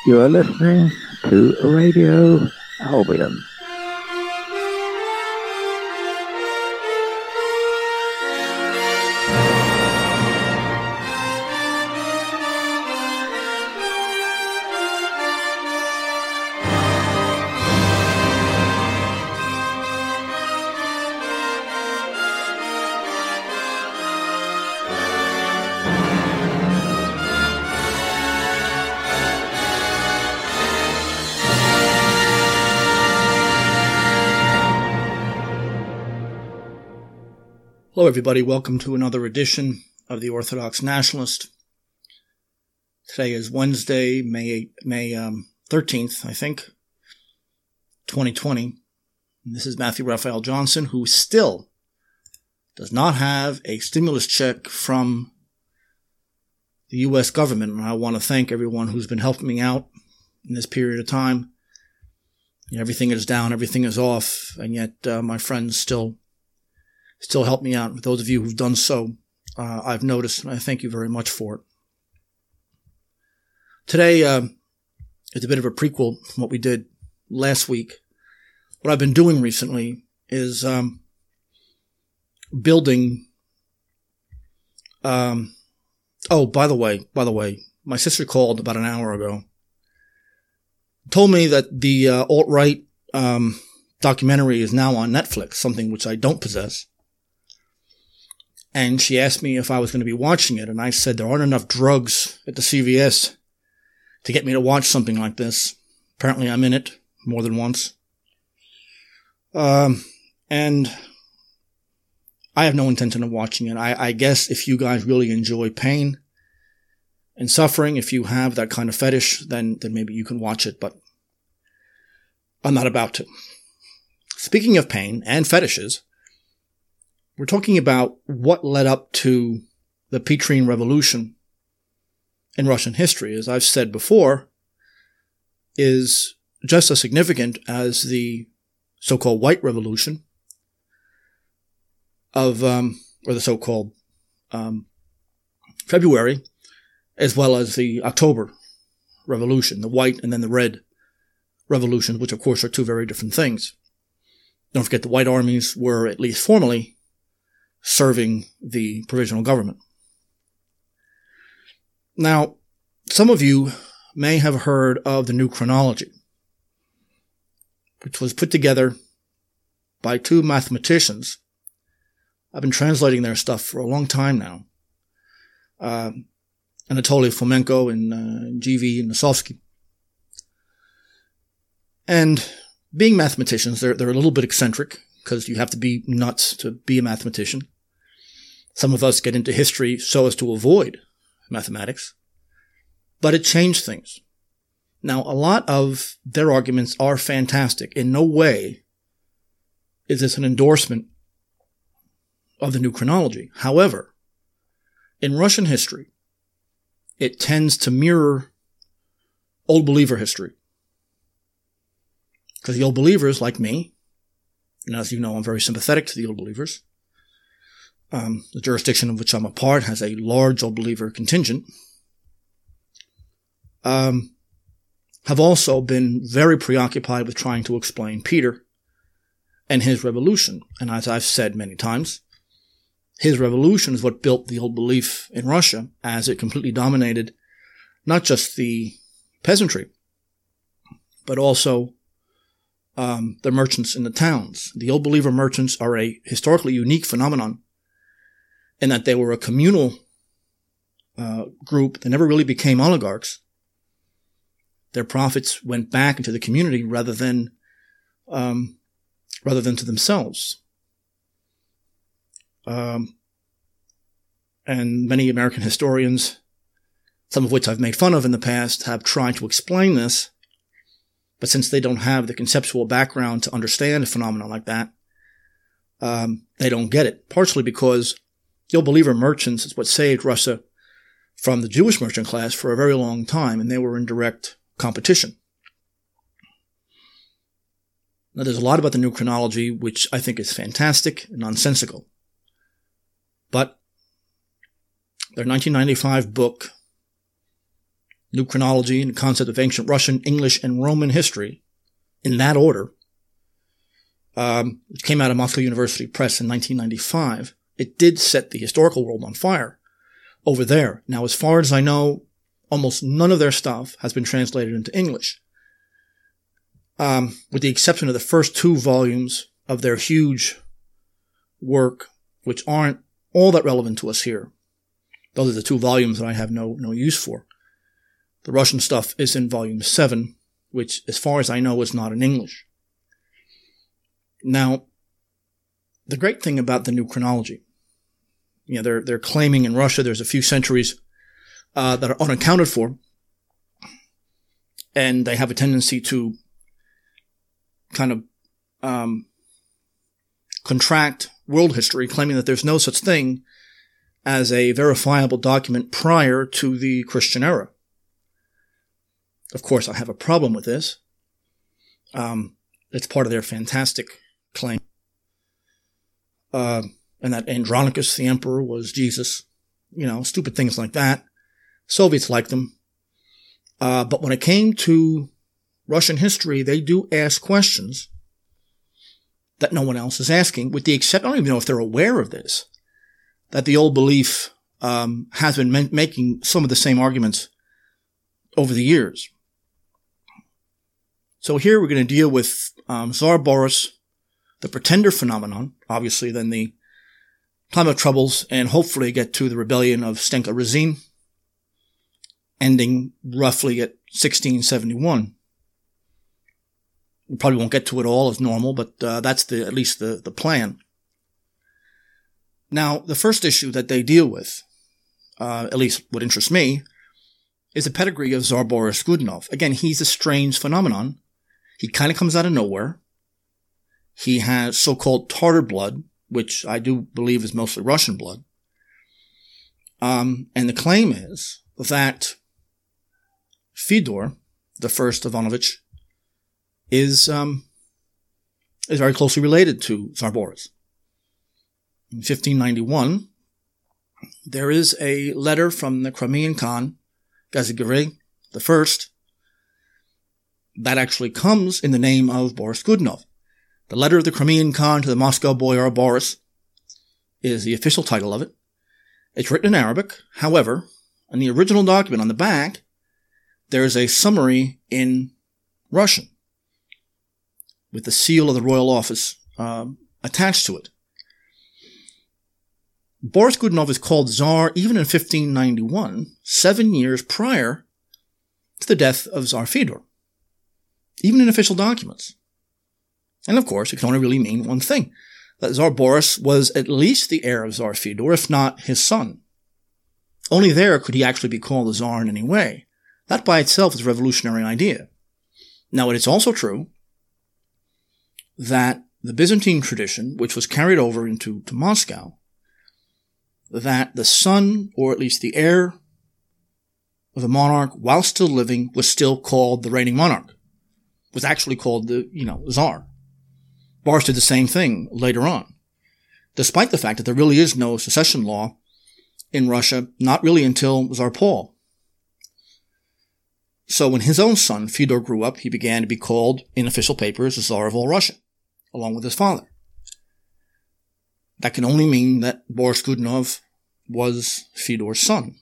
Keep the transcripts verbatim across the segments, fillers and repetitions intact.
You are listening to Radio Albion. Hello, everybody. Welcome to another edition of the Orthodox Nationalist. Today is Wednesday, May May um, thirteenth, I think, twenty twenty. And this is Matthew Raphael Johnson, who still does not have a stimulus check from the U S government. And I want to thank everyone who's been helping me out in this period of time. You know, everything is down, everything is off, and yet uh, my friends still Still help me out. Those of you who've done so, uh, I've noticed, and I thank you very much for it. Today uh, is a bit of a prequel from what we did last week. What I've been doing recently is um, building. Um, oh, by the way, by the way, my sister called about an hour ago. Told me that the uh, alt-right um, documentary is now on Netflix, something which I don't possess. And she asked me if I was going to be watching it, and I said there aren't enough drugs at the C V S to get me to watch something like this. Apparently I'm in it more than once. Um, and I have no intention of watching it. I, I guess if you guys really enjoy pain and suffering, if you have that kind of fetish, then, then maybe you can watch it, but I'm not about to. Speaking of pain and fetishes, we're talking about what led up to the Petrine Revolution in Russian history, as I've said before, is just as significant as the so-called White Revolution of, um, or the so-called um, February, as well as the October Revolution, the White and then the Red Revolution, which of course are two very different things. Don't forget the White armies were, at least formally, serving the provisional government. Now, some of you may have heard of the New Chronology, which was put together by two mathematicians. I've been translating their stuff for a long time now. Uh, Anatoly Fomenko and uh, G V Nosovsky. And being mathematicians, they're, they're a little bit eccentric, because you have to be nuts to be a mathematician. Some of us get into history so as to avoid mathematics. But it changed things. Now, a lot of their arguments are fantastic. In no way is this an endorsement of the New Chronology. However, in Russian history, it tends to mirror Old Believer history. Because the Old Believers, like me, and as you know, I'm very sympathetic to the Old Believers. Um, the jurisdiction of which I'm a part has a large Old Believer contingent. Um, have also been very preoccupied with trying to explain Peter and his revolution. And as I've said many times, his revolution is what built the old belief in Russia, as it completely dominated not just the peasantry, but also Um, the merchants in the towns. The Old Believer merchants are a historically unique phenomenon in that they were a communal uh, group that never really became oligarchs. Their profits went back into the community rather than um, rather than to themselves. Um, and many American historians, some of which I've made fun of in the past, have tried to explain this. But since they don't have the conceptual background to understand a phenomenon like that, um, they don't get it. Partially because the Old Believer merchants is what saved Russia from the Jewish merchant class for a very long time, and they were in direct competition. Now, there's a lot about the New Chronology which I think is fantastic and nonsensical. But their nineteen ninety-five book New Chronology and the Concept of Ancient Russian, English, and Roman History, in that order, um, which came out of Moscow University Press in nineteen ninety-five, it did set the historical world on fire over there. Now, as far as I know, almost none of their stuff has been translated into English, um, with the exception of the first two volumes of their huge work, which aren't all that relevant to us here. Those are the two volumes that I have no no use for. The Russian stuff is in volume seven, which, as far as I know, is not in English. Now, the great thing about the New Chronology, you know, they're they're claiming in Russia there's a few centuries uh, that are unaccounted for, and they have a tendency to kind of um, contract world history, claiming that there's no such thing as a verifiable document prior to the Christian era. Of course, I have a problem with this. Um, it's part of their fantastic claim. Uh, and that Andronicus, the emperor, was Jesus. You know, stupid things like that. Soviets liked them. Uh, but when it came to Russian history, they do ask questions that no one else is asking, with the exception, I don't even know if they're aware of this, that the old belief um, has been ma- making some of the same arguments over the years. So here we're going to deal with um, Tsar Boris, the pretender phenomenon, obviously, then the time of troubles, and hopefully get to the rebellion of Stenka Razin, ending roughly at sixteen seventy-one. We probably won't get to it all as normal, but uh, that's the at least the, the plan. Now, the first issue that they deal with, uh, at least what interests me, is the pedigree of Tsar Boris Godunov. Again, he's a strange phenomenon. He kind of comes out of nowhere. He has so-called Tartar blood, which I do believe is mostly Russian blood. Um, and the claim is that Fyodor, the first Ivanovich, is um, is very closely related to Tsar Boris. In fifteen ninety-one, there is a letter from the Crimean Khan, Gazigiri the First, that actually comes in the name of Boris Godunov. The letter of the Crimean Khan to the Moscow Boyar Boris is the official title of it. It's written in Arabic. However, in the original document on the back, there's a summary in Russian with the seal of the royal office uh, attached to it. Boris Godunov is called Tsar even in fifteen ninety-one, seven years prior to the death of Tsar Fyodor, even in official documents. And of course, it can only really mean one thing, that Tsar Boris was at least the heir of Tsar Fyodor, if not his son. Only there could he actually be called a Tsar in any way. That by itself is a revolutionary idea. Now, it is also true that the Byzantine tradition, which was carried over into to Moscow, that the son, or at least the heir of the monarch, while still living, was still called the reigning monarch, was actually called the, you know, Tsar. Boris did the same thing later on, despite the fact that there really is no succession law in Russia, not really until Tsar Paul. So when his own son, Fyodor, grew up, he began to be called, in official papers, the Tsar of all Russia, along with his father. That can only mean that Boris Godunov was Fyodor's son.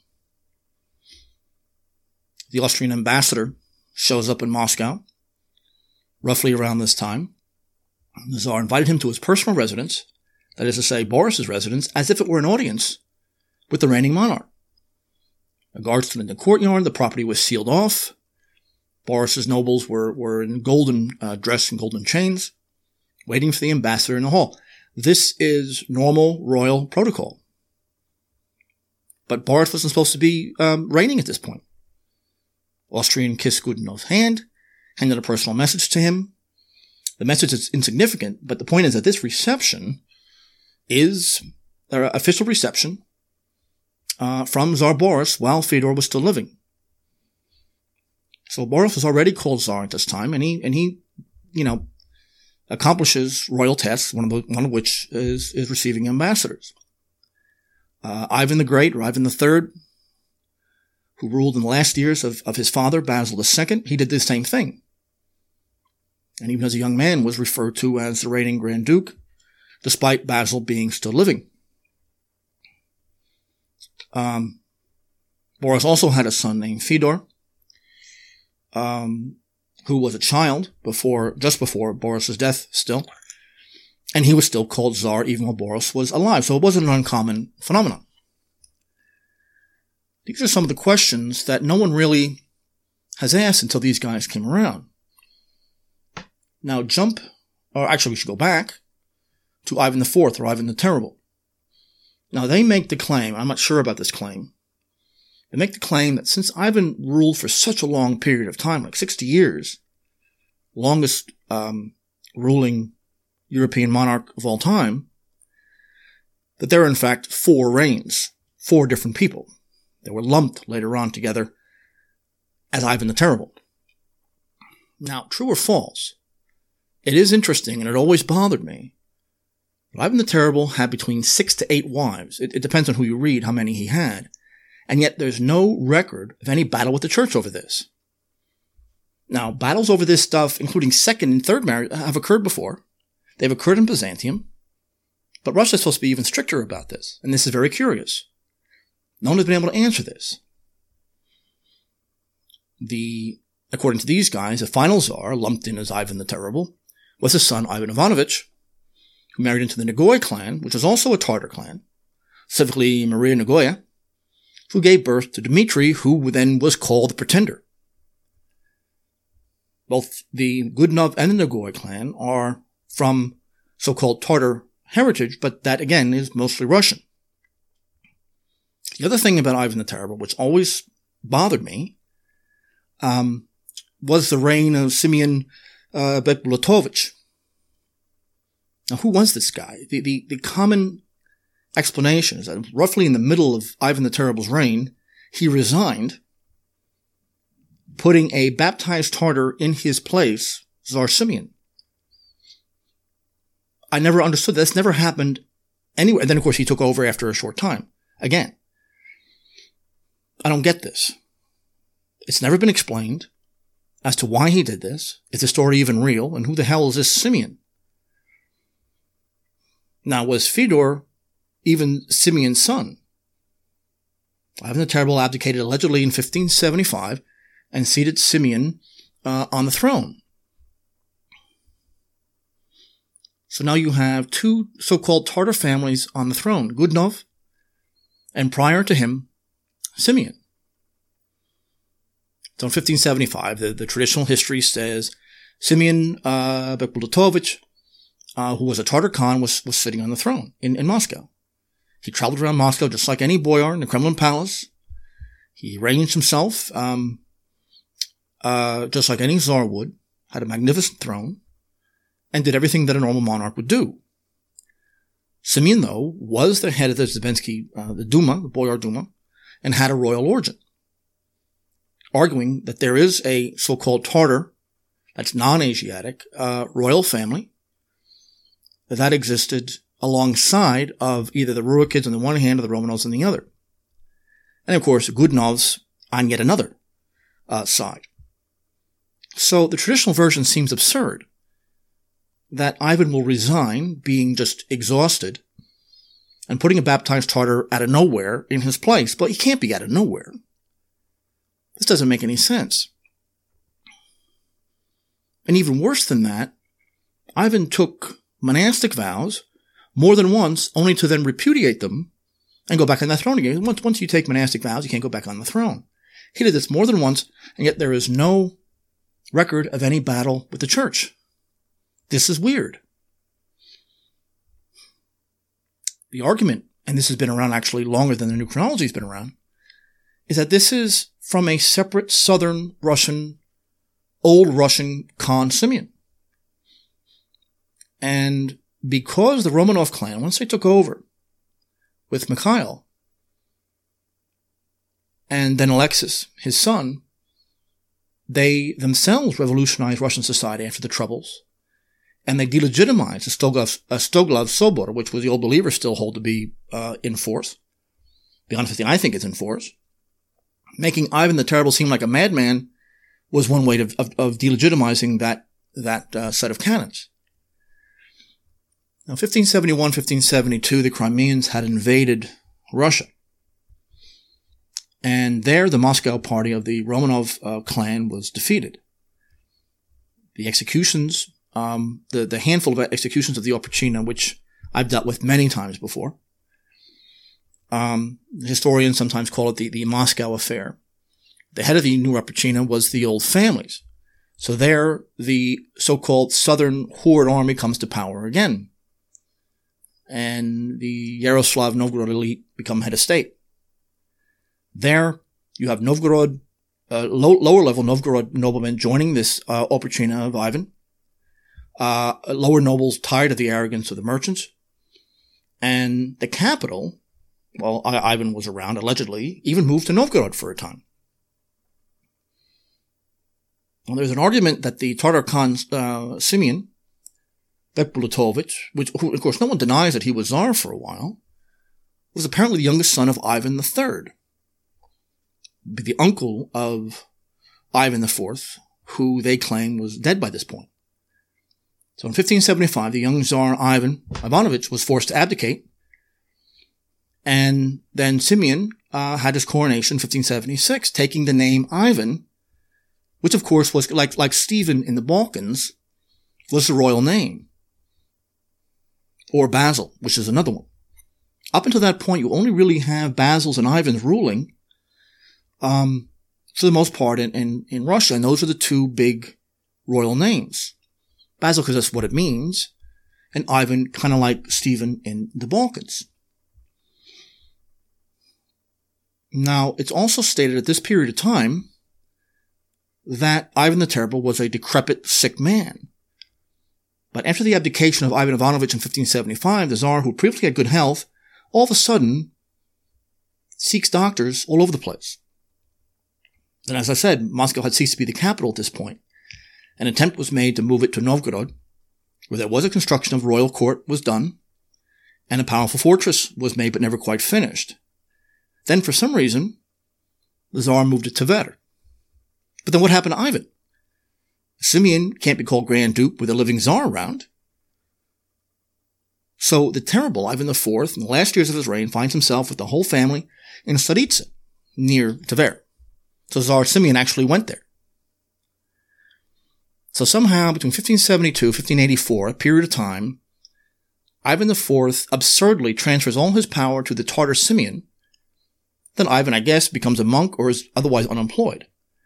The Austrian ambassador shows up in Moscow, roughly around this time. The Tsar invited him to his personal residence, that is to say, Boris's residence, as if it were an audience with the reigning monarch. The guards stood in the courtyard, the property was sealed off. Boris's nobles were, were in golden uh, dress and golden chains, waiting for the ambassador in the hall. This is normal royal protocol. But Boris wasn't supposed to be um, reigning at this point. Austrian kissed Godunov's hand, handed a personal message to him. The message is insignificant, but the point is that this reception is an official reception uh, from Tsar Boris while Fyodor was still living. So Boris was already called Tsar at this time, and he, and he, you know, accomplishes royal tasks, one of, the, one of which is, is receiving ambassadors. Uh, Ivan the Great, or Ivan the Third, who ruled in the last years of, of his father, Basil the Second, he did the same thing. And even as a young man was referred to as the reigning Grand Duke, despite Basil being still living. Um, Boris also had a son named Fedor, um, who was a child before, just before Boris's death still. And he was still called Tsar even while Boris was alive. So it wasn't an uncommon phenomenon. These are some of the questions that no one really has asked until these guys came around. Now jump, or actually we should go back to Ivan the Fourth or Ivan the Terrible. Now they make the claim, I'm not sure about this claim, they make the claim that since Ivan ruled for such a long period of time, like sixty years, longest um, ruling European monarch of all time, that there are in fact four reigns, four different people. They were lumped later on together as Ivan the Terrible. Now, true or false, it is interesting, and it always bothered me, but Ivan the Terrible had between six to eight wives. It, it depends on who you read, how many he had. And yet there's no record of any battle with the church over this. Now, battles over this stuff, including second and third marriage, have occurred before. They've occurred in Byzantium. But Russia's supposed to be even stricter about this. And this is very curious. No one has been able to answer this. The, according to these guys, the final Tsar, lumped in as Ivan the Terrible, was his son Ivan Ivanovich, who married into the Nogoy clan, which was also a Tartar clan, specifically Maria Nogoya, who gave birth to Dmitri, who then was called the Pretender. Both the Godunov and the Nogoy clan are from so-called Tartar heritage, but that, again, is mostly Russian. The other thing about Ivan the Terrible, which always bothered me, um, was the reign of Simeon uh, Bekbulatovich. Now, who was this guy? The, the, the common explanation is that roughly in the middle of Ivan the Terrible's reign, he resigned, putting a baptized Tartar in his place, Tsar Simeon. I never understood that. This never happened anywhere. And then, of course, he took over after a short time. Again, I don't get this. It's never been explained as to why he did this. Is the story even real? And who the hell is this Simeon? Now, was Fedor even Simeon's son? Ivan the Terrible abdicated allegedly in fifteen seventy-five and seated Simeon uh, on the throne. So now you have two so-called Tartar families on the throne, Godunov, and prior to him, Simeon. So in fifteen seventy-five, the, the traditional history says Simeon uh, Bekbulatovich, uh, who was a Tartar Khan, was, was sitting on the throne in, in Moscow. He traveled around Moscow just like any boyar in the Kremlin Palace. He arranged himself um, uh, just like any Tsar would, had a magnificent throne, and did everything that a normal monarch would do. Simeon, though, was the head of the Zbensky, uh, the Duma, the Boyar Duma, and had a royal origin, arguing that there is a so-called Tartar, that's non-Asiatic, uh, royal family that existed alongside of either the Rurikids on the one hand or the Romanovs on the other. And of course, Godunovs on yet another uh, side. So the traditional version seems absurd, that Ivan will resign, being just exhausted, and putting a baptized Tartar out of nowhere in his place. But he can't be out of nowhere. This doesn't make any sense. And even worse than that, Ivan took monastic vows more than once, only to then repudiate them and go back on the throne again. Once, once you take monastic vows, you can't go back on the throne. He did this more than once, and yet there is no record of any battle with the church. This is weird. The argument, and this has been around actually longer than the new chronology has been around, is that this is from a separate southern Russian, old Russian Khan Simeon. And because the Romanov clan, once they took over with Mikhail, and then Alexis, his son, they themselves revolutionized Russian society after the Troubles, and they delegitimized the Stoglov, uh, Stoglov Sobor, which was the Old Believers still hold to be uh, in force. Be honest with you, I think it's in force. making Ivan the Terrible seem like a madman was one way of, of, of delegitimizing that, that uh, set of canons. Now, fifteen seventy-one, fifteen seventy-two, the Crimeans had invaded Russia. And there, the Moscow party of the Romanov uh, clan was defeated. The executions, um, the, the handful of executions of the Oprichnina, which I've dealt with many times before. Um, historians sometimes call it the, the Moscow affair. The head of the new Oprichnina was the old families. So there, the so-called Southern Horde army comes to power again. And the Yaroslav Novgorod elite become head of state. There, you have Novgorod, uh, low, lower level Novgorod noblemen joining this uh, Oprichnina of Ivan. Uh, lower nobles tired of the arrogance of the merchants. And the capital, well, I- Ivan was around, allegedly, even moved to Novgorod for a time. Well, there's an argument that the Tatar Khan, uh, Simeon Bekbulatovich, which, who, of course, no one denies that he was Tsar for a while, was apparently the youngest son of Ivan the Third, the uncle of Ivan the Fourth, who they claim was dead by this point. So in fifteen seventy-five, the young Tsar Ivan Ivanovich was forced to abdicate, and then Simeon uh, had his coronation in fifteen seventy-six, taking the name Ivan, which of course was like like Stephen in the Balkans, was the royal name. Or Basil, which is another one. Up until that point, you only really have Basil's and Ivan's ruling, um, for the most part in, in, in Russia, and those are the two big royal names. Basil, because that's what it means, and Ivan, kind of like Stephen in the Balkans. Now, it's also stated at this period of time that Ivan the Terrible was a decrepit, sick man. But after the abdication of Ivan Ivanovich in fifteen seventy-five, the Tsar, who previously had good health, all of a sudden seeks doctors all over the place. And as I said, Moscow had ceased to be the capital at this point. An attempt was made to move it to Novgorod, where there was a construction of royal court was done, and a powerful fortress was made but never quite finished. Then, for some reason, the Tsar moved to Tver. But then what happened to Ivan? Simeon can't be called Grand Duke with a living Tsar around. So the terrible Ivan the Fourth, in the last years of his reign, finds himself with the whole family in Staritsa, near Tver. So Tsar Simeon actually went there. So somehow, between fifteen seventy-two and fifteen eighty-four, a period of time, Ivan the Fourth absurdly transfers all his power to the Tatar Simeon. Then Ivan, I guess, becomes a monk or is otherwise unemployed.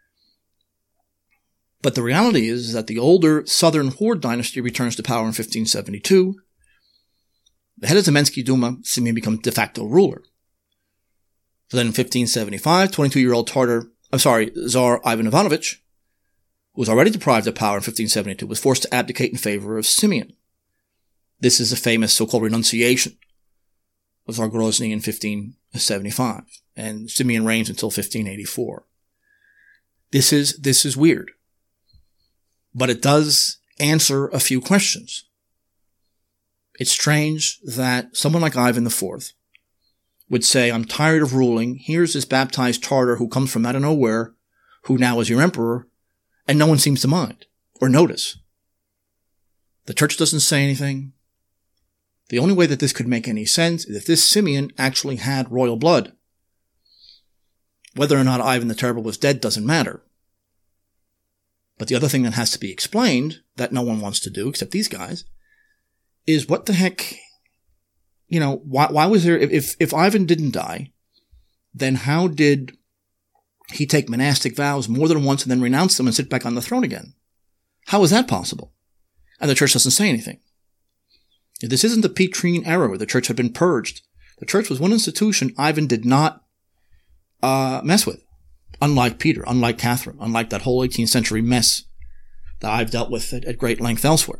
But the reality is that the older Southern Horde dynasty returns to power in fifteen seventy-two. The head of Zemensky Duma, Simeon, becomes de facto ruler. So then in fifteen seventy-five, twenty-two-year-old Tatar, I'm sorry, Tsar Ivan Ivanovich, who was already deprived of power in fifteen seventy-two, was forced to abdicate in favor of Simeon. This is the famous so-called renunciation of Tsar Grozny in fifteen seventy-five, and Simeon reigns until fifteen eighty-four. This is, this is weird. But it does answer a few questions. It's strange that someone like Ivan the Fourth would say, I'm tired of ruling. Here's this baptized Tartar who comes from out of nowhere, who now is your emperor, and no one seems to mind or notice. The church doesn't say anything. The only way that this could make any sense is if this Simeon actually had royal blood. Whether or not Ivan the Terrible was dead doesn't matter. But the other thing that has to be explained, that no one wants to do, except these guys, is what the heck, you know, why, why was there, if, if Ivan didn't die, then how did he take monastic vows more than once and then renounce them and sit back on the throne again? How is that possible? And the church doesn't say anything. This isn't the Petrine era where the church had been purged. The church was one institution Ivan did not uh, mess with. Unlike Peter, unlike Catherine, unlike that whole eighteenth century mess that I've dealt with at, at great length elsewhere.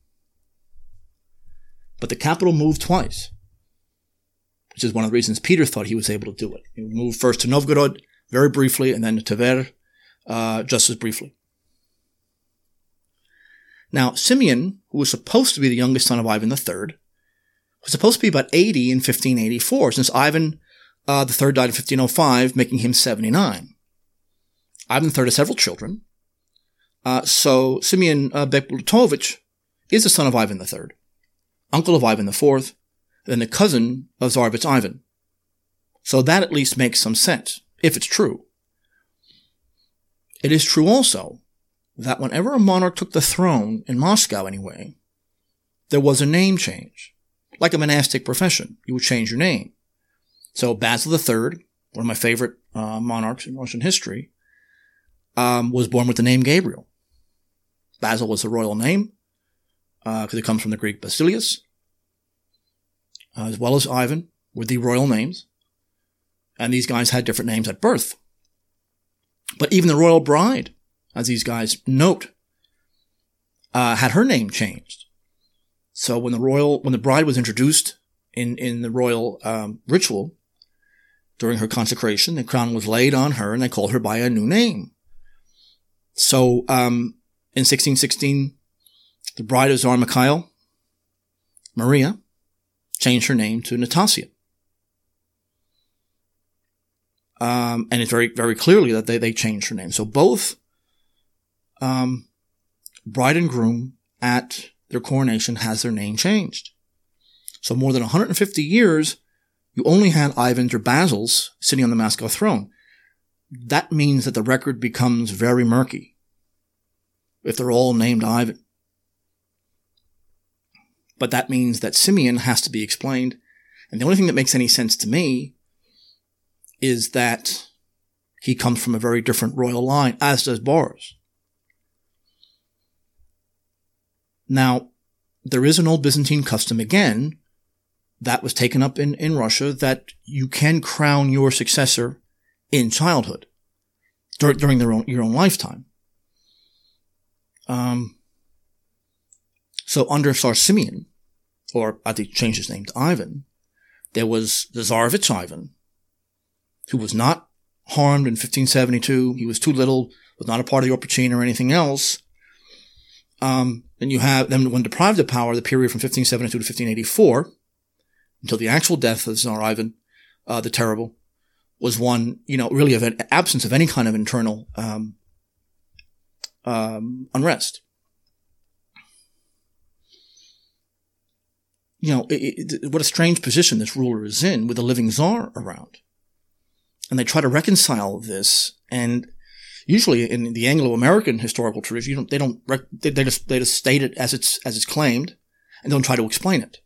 But the capital moved twice, which is one of the reasons Peter thought he was able to do it. He moved first to Novgorod, very briefly, and then to Tver, uh, just as briefly. Now, Simeon, who was supposed to be the youngest son of Ivan the Third, was supposed to be about eighty in fifteen eighty-four, since Ivan uh, the Third died in fifteen oh five, making him seventy-nine. Ivan the Third has several children. Uh, so Simeon uh, Beklutovich is the son of Ivan the Third, uncle of Ivan the Fourth, and the cousin of Tsarevich Ivan. So that at least makes some sense, if it's true. It is true also that whenever a monarch took the throne, in Moscow anyway, there was a name change. Like a monastic profession, you would change your name. So Basil the Third, one of my favorite uh, monarchs in Russian history, um, was born with the name Gabriel. Basil was the royal name, because uh, it comes from the Greek Basilius, uh, as well as Ivan, were the royal names. And these guys had different names at birth. But even the royal bride, as these guys note, uh, had her name changed. So when the royal, when the bride was introduced in, in the royal um, ritual, during her consecration, the crown was laid on her and they called her by a new name. So um, in sixteen sixteen, the bride of Tsar Mikhail, Maria, changed her name to Nastasia. Um, and it's very, very clearly that they, they changed her name. So both um, bride and groom at their coronation has their name changed. So more than one hundred fifty years, you only had Ivans or Basils sitting on the Moscow throne. That means that the record becomes very murky if they're all named Ivan. But that means that Simeon has to be explained. And the only thing that makes any sense to me is that he comes from a very different royal line, as does Boris. Now, there is an old Byzantine custom, again, that was taken up in, in Russia, that you can crown your successor in childhood, dur- during their own, your own lifetime. Um, so under Tsar Simeon, or I think he changed his name to Ivan, there was the Tsarevich Ivan, who was not harmed in fifteen seventy-two. He was too little, was not a part of the Oprichnina or anything else. Um, then you have, then when deprived of power, the period from fifteen seventy-two to fifteen eighty-four, until the actual death of Tsar Ivan, uh, the Terrible, was one, you know, really of an absence of any kind of internal, um, um, unrest. You know, it, it, what a strange position this ruler is in with a living Tsar around. And they try to reconcile this, and usually in the Anglo-American historical tradition, you don't, they don't, they, they just, they just state it as it's, as it's claimed, and don't try to explain it.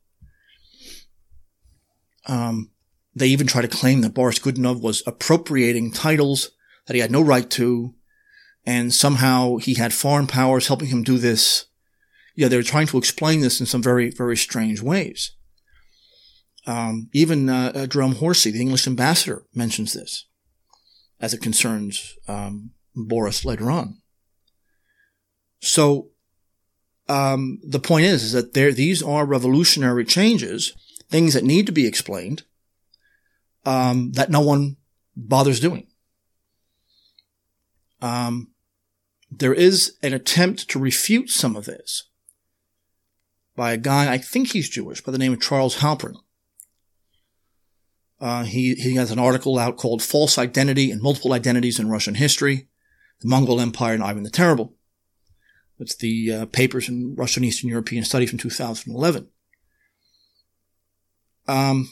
Um, they even try to claim that Boris Godunov was appropriating titles that he had no right to, and somehow he had foreign powers helping him do this. Yeah, they're trying to explain this in some very, very strange ways. Um, even uh, uh, Jerome Horsey, the English ambassador, mentions this as it concerns um, Boris later on. So um, the point is, is that there these are revolutionary changes, things that need to be explained, um, that no one bothers doing. Um, there is an attempt to refute some of this by a guy, I think he's Jewish, by the name of Charles Halpern. Uh, he, he has an article out called False Identity and Multiple Identities in Russian History, the Mongol Empire and Ivan the Terrible. It's the uh, papers in Russian Eastern European Studies from two thousand eleven. Um,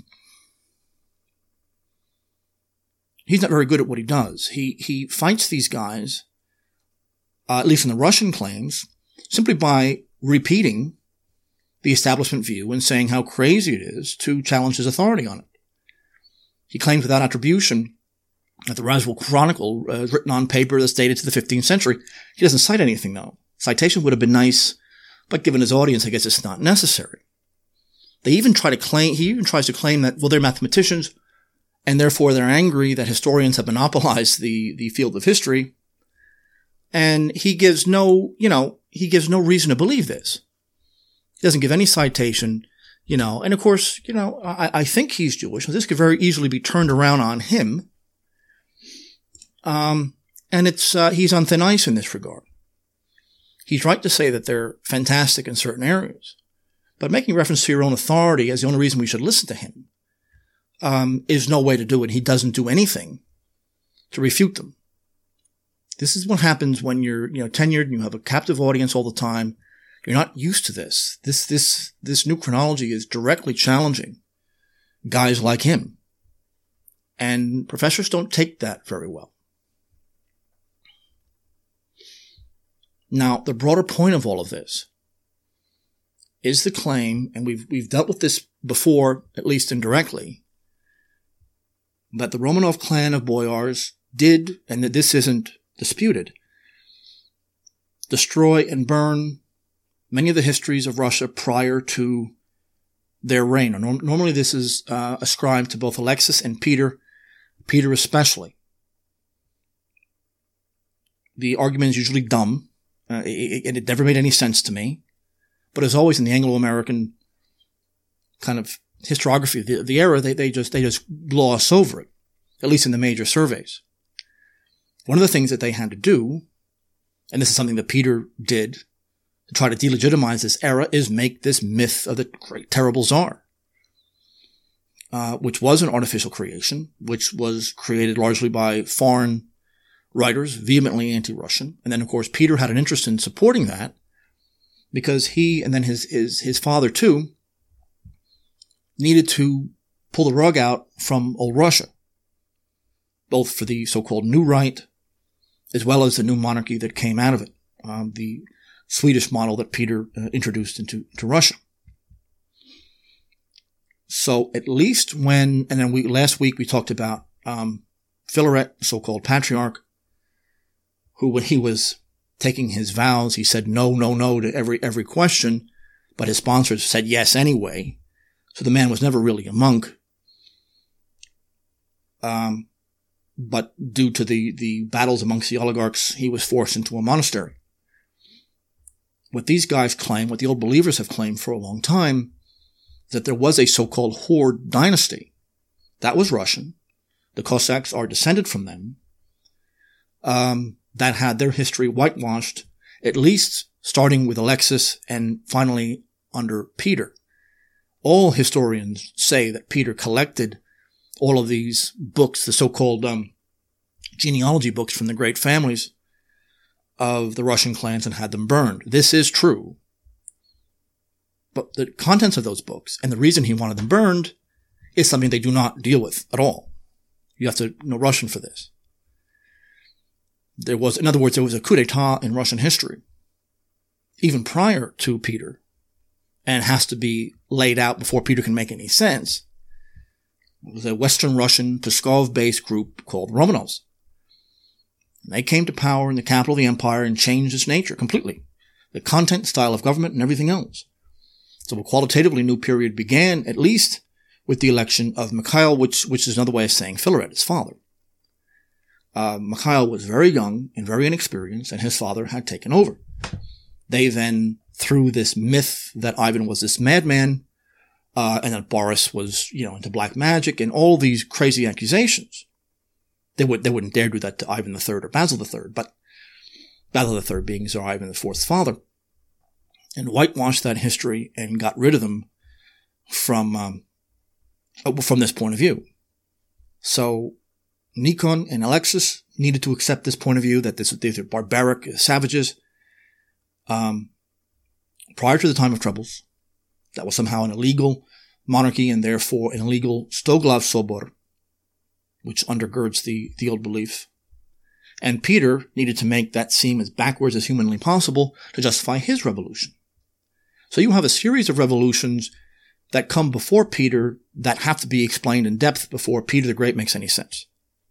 he's not very good at what he does. He, he fights these guys, uh, at least in the Russian claims, simply by repeating the establishment view and saying how crazy it is to challenge his authority on it. He claims without attribution that the Roswell Chronicle uh, is written on paper that's dated to the fifteenth century. He doesn't cite anything, though. Citation would have been nice, but given his audience, I guess it's not necessary. They even try to claim, he even tries to claim that, well, they're mathematicians, and therefore they're angry that historians have monopolized the, the field of history. And he gives no, you know, he gives no reason to believe this. He doesn't give any citation. You know, and of course, you know, I, I think he's Jewish, and this could very easily be turned around on him. Um, and it's, uh, he's on thin ice in this regard. He's right to say that they're fantastic in certain areas, but making reference to your own authority as the only reason we should listen to him, um, is no way to do it. He doesn't do anything to refute them. This is what happens when you're, you know, tenured and you have a captive audience all the time. You're not used to this. This, this, this new chronology is directly challenging guys like him. And professors don't take that very well. Now, the broader point of all of this is the claim, and we've, we've dealt with this before, at least indirectly, that the Romanov clan of boyars did, and that this isn't disputed, destroy and burn many of the histories of Russia prior to their reign. Norm- normally this is uh, ascribed to both Alexis and Peter, Peter especially. The argument is usually dumb, uh, it, it, it never made any sense to me, but as always in the Anglo-American kind of historiography of the, the era, they, they just they just gloss over it, at least in the major surveys. One of the things that they had to do, and this is something that Peter did to try to delegitimize this era, is make this myth of the great terrible Tsar, uh, which was an artificial creation, which was created largely by foreign writers, vehemently anti-Russian. And then, of course, Peter had an interest in supporting that because he, and then his his, his father too, needed to pull the rug out from old Russia, both for the so-called New Right as well as the new monarchy that came out of it, um, the Swedish model that Peter uh, introduced into to Russia. So at least when, and then we last week we talked about um, Filaret, so-called patriarch, who when he was taking his vows, he said no, no, no to every every question, but his sponsors said yes anyway. So the man was never really a monk. Um, but due to the, the battles amongst the oligarchs, he was forced into a monastery. What these guys claim, what the old believers have claimed for a long time, is that there was a so-called Horde dynasty. That was Russian. The Cossacks are descended from them. Um, that had their history whitewashed, at least starting with Alexis and finally under Peter. All historians say that Peter collected all of these books, the so-called um, genealogy books from the great families of the Russian clans, and had them burned. This is true. But the contents of those books and the reason he wanted them burned is something they do not deal with at all. You have to know Russian for this. There was, in other words, there was a coup d'etat in Russian history, even prior to Peter, and has to be laid out before Peter can make any sense. It was a Western Russian Pskov-based group called Romanovs. And they came to power in the capital of the empire and changed its nature completely. The content, style of government, and everything else. So a qualitatively new period began, at least, with the election of Mikhail, which, which is another way of saying Filaret, his father. Uh, Mikhail was very young and very inexperienced, and his father had taken over. They then, through this myth that Ivan was this madman, uh, and that Boris was, you know, into black magic, and all these crazy accusations. They would, they wouldn't dare do that to Ivan the Third or Basil the Third, but Basil the Third being Tsar Ivan the Fourth's father, and whitewashed that history and got rid of them from, um, from this point of view. So, Nikon and Alexis needed to accept this point of view, that this, these are barbaric savages. Um, prior to the time of troubles, that was somehow an illegal monarchy and therefore an illegal Stoglav Sobor, which undergirds the, the old belief. And Peter needed to make that seem as backwards as humanly possible to justify his revolution. So you have a series of revolutions that come before Peter that have to be explained in depth before Peter the Great makes any sense.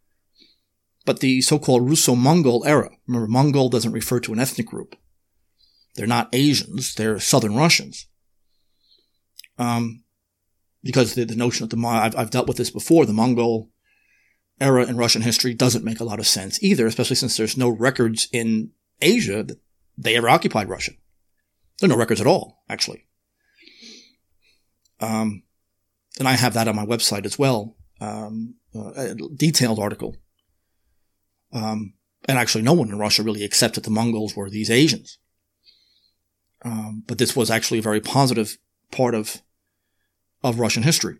But the so-called Russo-Mongol era, remember, Mongol doesn't refer to an ethnic group. They're not Asians, they're Southern Russians. Um, because the, the notion of the, I've, I've dealt with this before, the Mongol era in Russian history doesn't make a lot of sense either, especially since there's no records in Asia that they ever occupied Russia. There are no records at all, actually. Um, and I have that on my website as well, um, uh, a detailed article. Um, and actually no one in Russia really accepted the Mongols were these Asians. Um, but this was actually a very positive part of, of Russian history.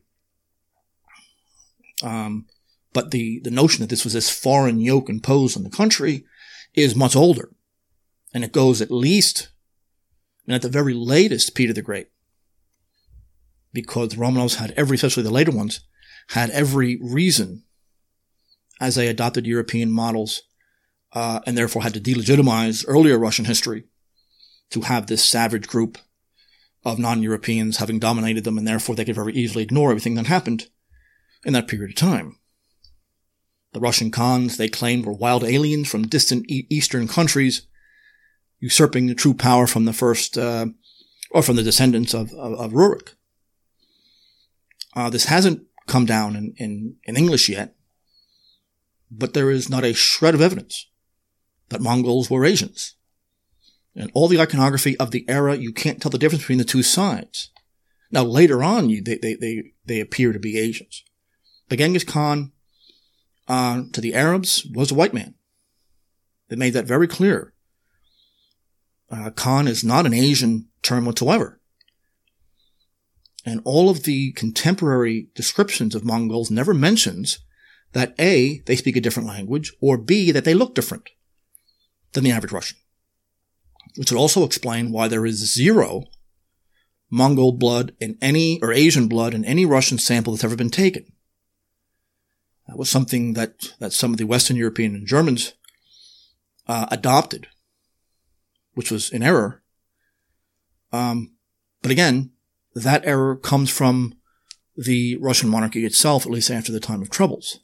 Um, but the, the notion that this was this foreign yoke imposed on the country is much older. And it goes at least, and at the very latest, Peter the Great. Because the Romanovs had every, especially the later ones, had every reason, as they adopted European models, uh, and therefore had to delegitimize earlier Russian history, to have this savage group of non-Europeans having dominated them, and therefore they could very easily ignore everything that happened in that period of time. The Russian Khans, they claimed, were wild aliens from distant e- eastern countries, usurping the true power from the first, uh, or from the descendants of, of, of Rurik. Uh, this hasn't come down in, in, in English yet, but there is not a shred of evidence that Mongols were Asians. And all the iconography of the era, you can't tell the difference between the two sides. Now, later on, you, they, they, they, they appear to be Asians. But Genghis Khan, uh, to the Arabs, was a white man. They made that very clear. Uh, Khan is not an Asian term whatsoever. And all of the contemporary descriptions of Mongols never mentions that A, they speak a different language, or B, that they look different than the average Russian. Which would also explain why there is zero Mongol blood in any, or Asian blood in any Russian sample that's ever been taken. That was something that, that some of the Western European and Germans uh, adopted, which was in error. Um, but again, that error comes from the Russian monarchy itself, at least after the time of troubles.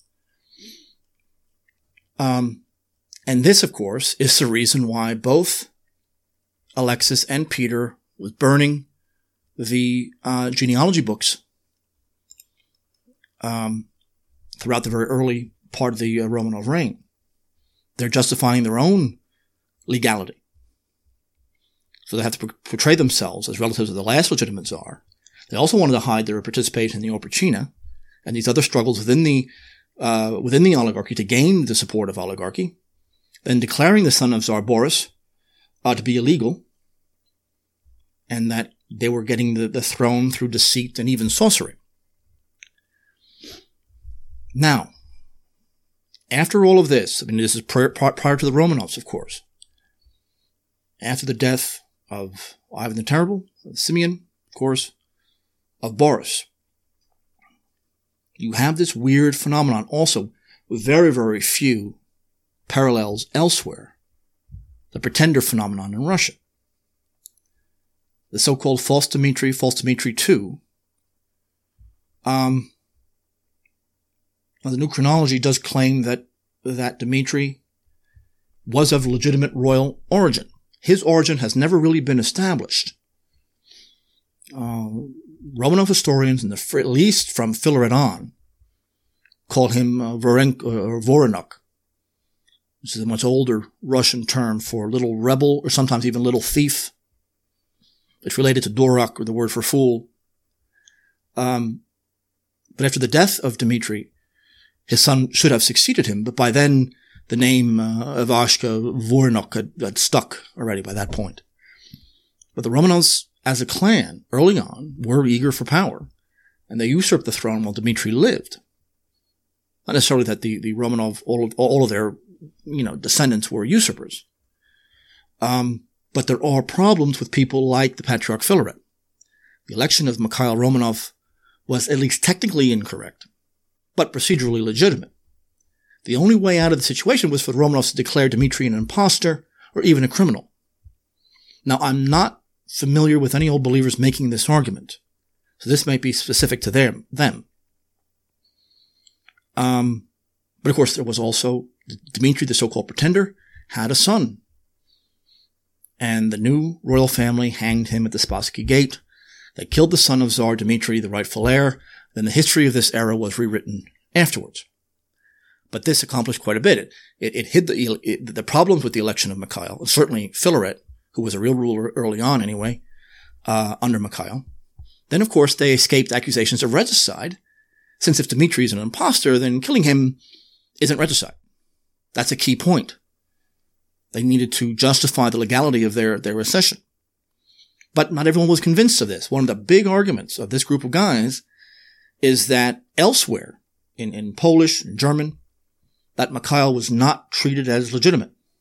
Um, and this, of course, is the reason why both Alexis and Peter was burning the uh, genealogy books um, throughout the very early part of the uh, Romanov reign. They're justifying their own legality. So they have to portray themselves as relatives of the last legitimate Tsar. They also wanted to hide their participation in the Oprichnina and these other struggles within the uh, within the oligarchy to gain the support of oligarchy, then declaring the son of Tsar Boris uh, to be illegal, and that they were getting the, the throne through deceit and even sorcery. Now, after all of this, I mean, this is prior, prior to the Romanovs, of course. After the death of Ivan the Terrible, of Simeon, of course, of Boris, you have this weird phenomenon also with very, very few parallels elsewhere. The pretender phenomenon in Russia. The so-called false Dmitri, false Dmitri the Second. Um, the new chronology does claim that, that Dmitri was of legitimate royal origin. His origin has never really been established. Uh, Romanov historians, and at least from Filaret on, call him uh, Vorenk, or Voronok, which is a much older Russian term for little rebel, or sometimes even little thief. It's related to Durak, or the word for fool. Um, but after the death of Dmitri, his son should have succeeded him, but by then the name uh, Ivashka Voronok had, had stuck already by that point. But the Romanovs, as a clan, early on, were eager for power, and they usurped the throne while Dmitri lived. Not necessarily that the, the Romanov, all of, all of their, you know, descendants were usurpers. Um, but there are problems with people like the Patriarch Filaret. The election of Mikhail Romanov was at least technically incorrect, but procedurally legitimate. The only way out of the situation was for the Romanovs to declare Dmitri an imposter or even a criminal. Now, I'm not familiar with any old believers making this argument, so this might be specific to them. them. Um, but of course, there was also Dmitri, the so-called pretender, had a son. And the new royal family hanged him at the Spassky Gate. They killed the son of Tsar Dmitri, the rightful heir. Then the history of this era was rewritten afterwards. But this accomplished quite a bit. It, it, it hid the, it, the problems with the election of Mikhail, and certainly Filaret, who was a real ruler early on anyway, uh, under Mikhail. Then, of course, they escaped accusations of regicide, since if Dmitri is an imposter, then killing him isn't regicide. That's a key point. They needed to justify the legality of their, their accession. But not everyone was convinced of this. One of the big arguments of this group of guys is that elsewhere, in, in Polish and German, that Mikhail was not treated as legitimate.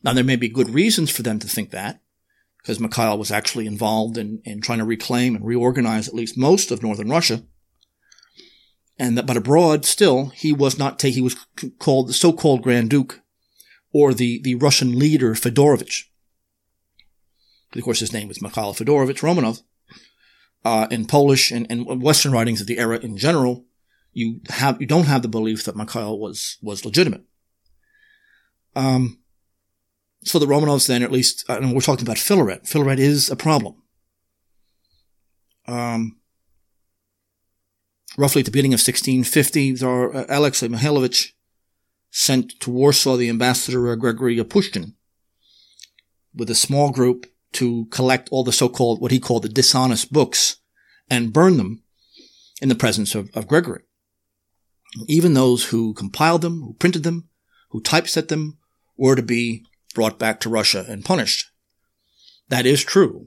Now, there may be good reasons for them to think that, because Mikhail was actually involved in, in trying to reclaim and reorganize at least most of northern Russia. And that, but abroad, still, he was not ta- he was called the so-called Grand Duke, or the, the Russian leader Fedorovich. But of course, his name was Mikhail Fedorovich Romanov. Uh, in Polish and, and Western writings of the era in general, you have you don't have the belief that Mikhail was was legitimate. Um, so the Romanovs then, at least, uh, and we're talking about Filaret. Filaret is a problem. Um, roughly at the beginning of sixteen fifty, Tsar uh, Alexei Mihailovich sent to Warsaw the ambassador uh, Gregory Pushkin with a small group to collect all the so-called, what he called the dishonest books, and burn them in the presence of, of Gregory. Even those who compiled them, who printed them, who typeset them, were to be brought back to Russia and punished. That is true.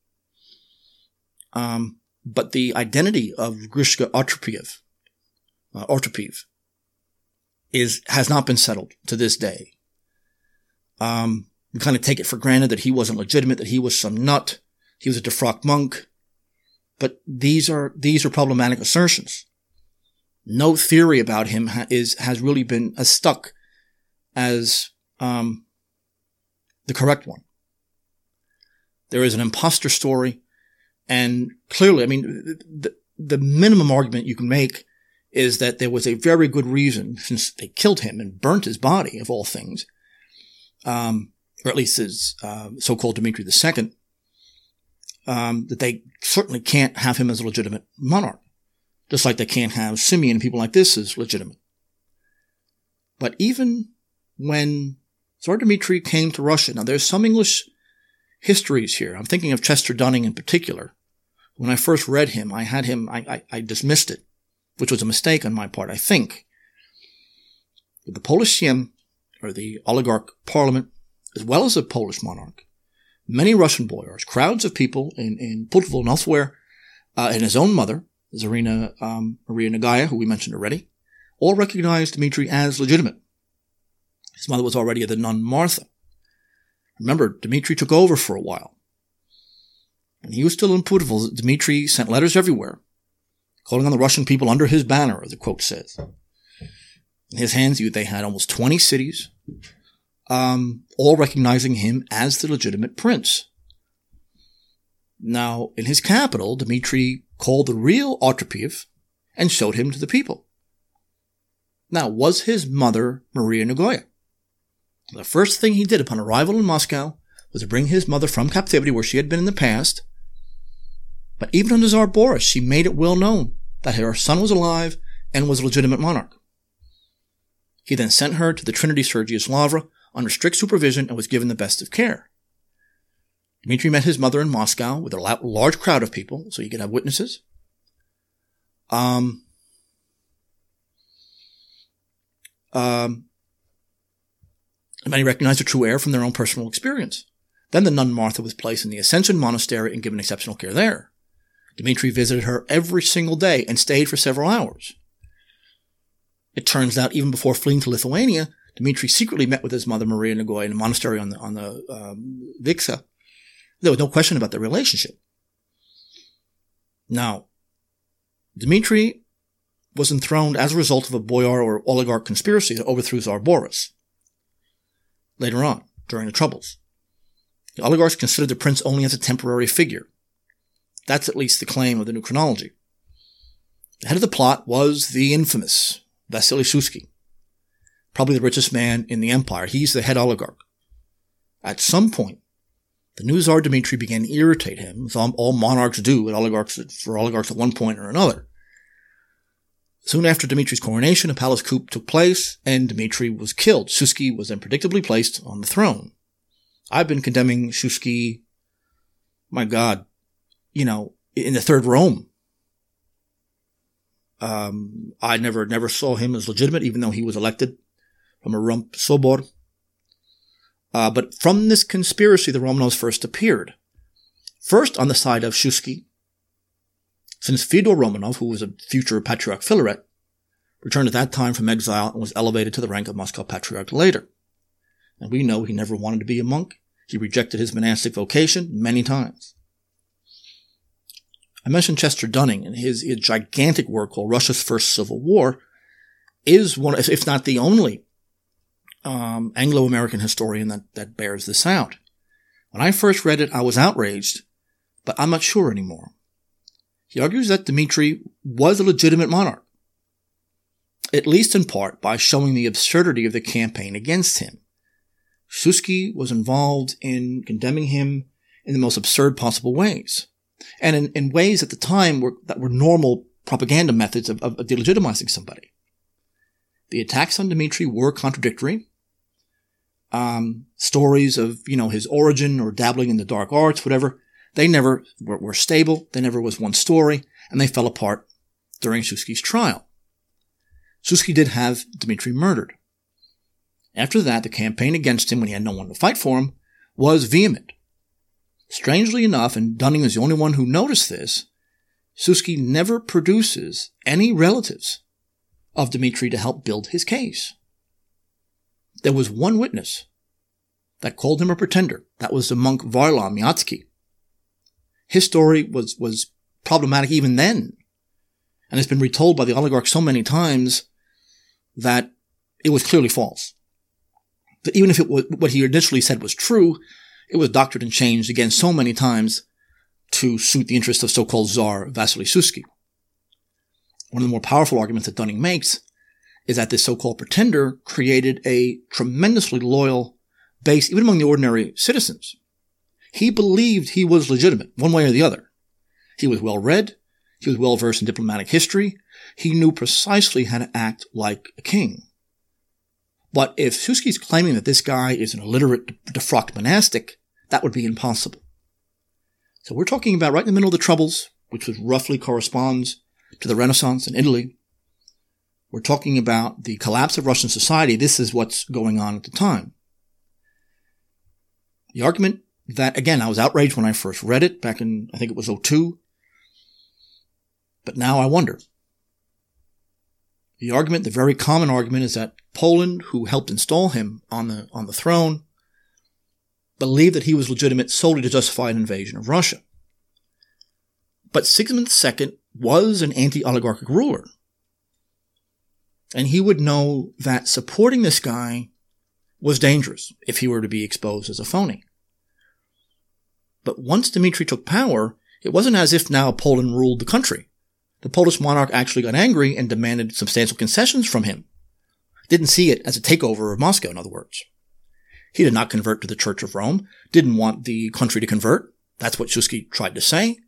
Um, but the identity of Grishka Otrepiev, uh, Otrepiev, is, has not been settled to this day. Um, We kind of take it for granted that he wasn't legitimate, that he was some nut, he was a defrocked monk. But these are these are problematic assertions. No theory about him ha- is has really been as stuck as um, the correct one. There is an imposter story, and clearly, I mean, the, the minimum argument you can make is that there was a very good reason, since they killed him and burnt his body, of all things, um, or at least his uh, so-called Dmitry the Second, um, that they certainly can't have him as a legitimate monarch, just like they can't have Simeon and people like this as legitimate. But even when Tsar Dmitry came to Russia, now there's some English histories here. I'm thinking of Chester Dunning in particular. When I first read him, I had him, I, I, I dismissed it, which was a mistake on my part, I think. But the Polish Sejm, or the oligarch parliament, as well as the Polish monarch, many Russian boyars, crowds of people in, in Pulkovo and elsewhere, uh, and his own mother, Tsarina um, Maria Nagaya, who we mentioned already, all recognized Dmitry as legitimate. His mother was already the nun Martha. Remember, Dmitry took over for a while. When he was still in Pulkovo, Dmitry sent letters everywhere, calling on the Russian people under his banner, as the quote says. In his hands, they had almost twenty cities, um, all recognizing him as the legitimate prince. Now, in his capital, Dmitry called the real Otrepiev and showed him to the people. Now, was his mother Maria Nagoya? The first thing he did upon arrival in Moscow was to bring his mother from captivity where she had been in the past. But even under Tsar Boris, she made it well known that her son was alive and was a legitimate monarch. He then sent her to the Trinity Sergius Lavra under strict supervision and was given the best of care. Dmitry met his mother in Moscow with a large crowd of people, so you could have witnesses. Um, um, many recognized a true heir from their own personal experience. Then the nun Martha was placed in the Ascension Monastery and given exceptional care there. Dmitry visited her every single day and stayed for several hours. It turns out, even before fleeing to Lithuania, Dmitry secretly met with his mother Maria Nagoya in a monastery on the on the um, Viksa. There was no question about their relationship. Now, Dmitry was enthroned as a result of a boyar or oligarch conspiracy that overthrew Tsar Boris. Later on, during the Troubles, the oligarchs considered the prince only as a temporary figure. That's at least the claim of the new chronology. The head of the plot was the infamous Vasily Shuisky, probably the richest man in the empire. He's the head oligarch. At some point, the new Tsar Dmitry began to irritate him, as all monarchs do with oligarchs for oligarchs at one point or another. Soon after Dmitry's coronation, a palace coup took place, and Dmitry was killed. Shuisky was then predictably placed on the throne. I've been condemning Shuisky, my God, you know, in the Third Rome. Um, I never, never saw him as legitimate, even though he was elected from a rump Sobor. Uh, but from this conspiracy, the Romanovs first appeared. First on the side of Shuisky, since Fyodor Romanov, who was a future Patriarch Filaret, returned at that time from exile and was elevated to the rank of Moscow Patriarch later. And we know he never wanted to be a monk. He rejected his monastic vocation many times. I mentioned Chester Dunning, and his, his gigantic work called Russia's First Civil War is one, if not the only, um, Anglo-American historian that, that bears this out. When I first read it, I was outraged, but I'm not sure anymore. He argues that Dmitri was a legitimate monarch, at least in part by showing the absurdity of the campaign against him. Susky was involved in condemning him in the most absurd possible ways, and in, in ways at the time were, that were normal propaganda methods of, of, of delegitimizing somebody. The attacks on Dmitri were contradictory. Um, stories of, you know, his origin or dabbling in the dark arts, whatever, they never were, were stable. They never was one story, and they fell apart during Susky's trial. Susky did have Dmitri murdered. After that, the campaign against him, when he had no one to fight for him, was vehement. Strangely enough, and Dunning is the only one who noticed this, Susky never produces any relatives of Dmitri to help build his case. There was one witness that called him a pretender. That was the monk Varlam Yatsky. His story was, was problematic even then, and it's been retold by the oligarch so many times that it was clearly false. But even if it was, what he initially said was true, it was doctored and changed again so many times to suit the interests of so-called Tsar Vasily Susky. One of the more powerful arguments that Dunning makes is that this so-called pretender created a tremendously loyal base, even among the ordinary citizens. He believed he was legitimate, one way or the other. He was well-read. He was well-versed in diplomatic history. He knew precisely how to act like a king. But if Susky's claiming that this guy is an illiterate, defrocked monastic, that would be impossible. So we're talking about right in the middle of the Troubles, which was roughly corresponds to the Renaissance in Italy. We're talking about the collapse of Russian society. This is what's going on at the time. The argument that, again, I was outraged when I first read it back in, I think it was oh two. But now I wonder. The argument, the very common argument, is that Poland, who helped install him on the, on the throne, believed that he was legitimate solely to justify an invasion of Russia. But Sigismund the Second was an anti-oligarchic ruler. And he would know that supporting this guy was dangerous if he were to be exposed as a phony. But once Dmitri took power, it wasn't as if now Poland ruled the country. The Polish monarch actually got angry and demanded substantial concessions from him. Didn't see it as a takeover of Moscow, in other words. He did not convert to the Church of Rome, didn't want the country to convert. That's what Susky tried to say.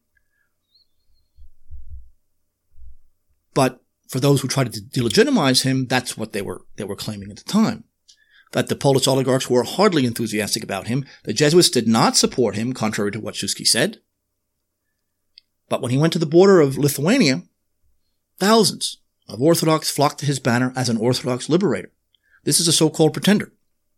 But for those who tried to delegitimize him, that's what they were, they were claiming at the time. That the Polish oligarchs were hardly enthusiastic about him. The Jesuits did not support him, contrary to what Susky said. But when he went to the border of Lithuania, thousands of Orthodox flocked to his banner as an Orthodox liberator. This is a so-called pretender.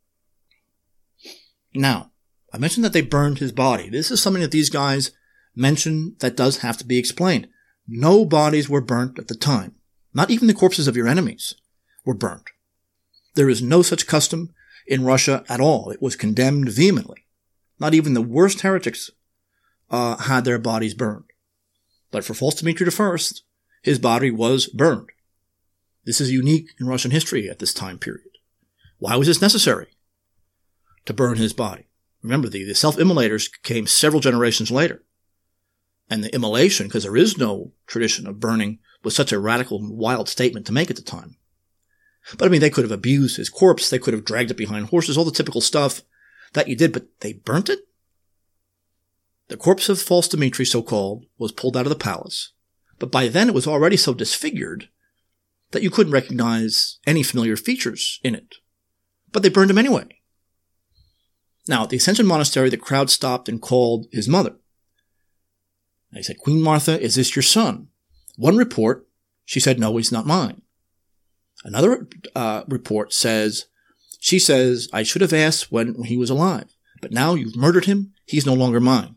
Now, I mentioned that they burned his body. This is something that these guys mention that does have to be explained. No bodies were burnt at the time. Not even the corpses of your enemies were burnt. There is no such custom in Russia at all. It was condemned vehemently. Not even the worst heretics uh, had their bodies burned. But for false Dmitri the First, his body was burned. This is unique in Russian history at this time period. Why was this necessary? To burn his body. Remember, the, the self-immolators came several generations later. And the immolation, because there is no tradition of burning, was such a radical and wild statement to make at the time. But I mean, they could have abused his corpse, they could have dragged it behind horses, all the typical stuff that you did, but they burnt it? The corpse of false Dmitri, so-called, was pulled out of the palace, but by then it was already so disfigured that you couldn't recognize any familiar features in it. But they burned him anyway. Now, at the Ascension Monastery, the crowd stopped and called his mother. They said, "Queen Martha, is this your son?" One report, she said, "No, he's not mine." Another uh, report says, she says, "I should have asked when he was alive, but now you've murdered him, he's no longer mine."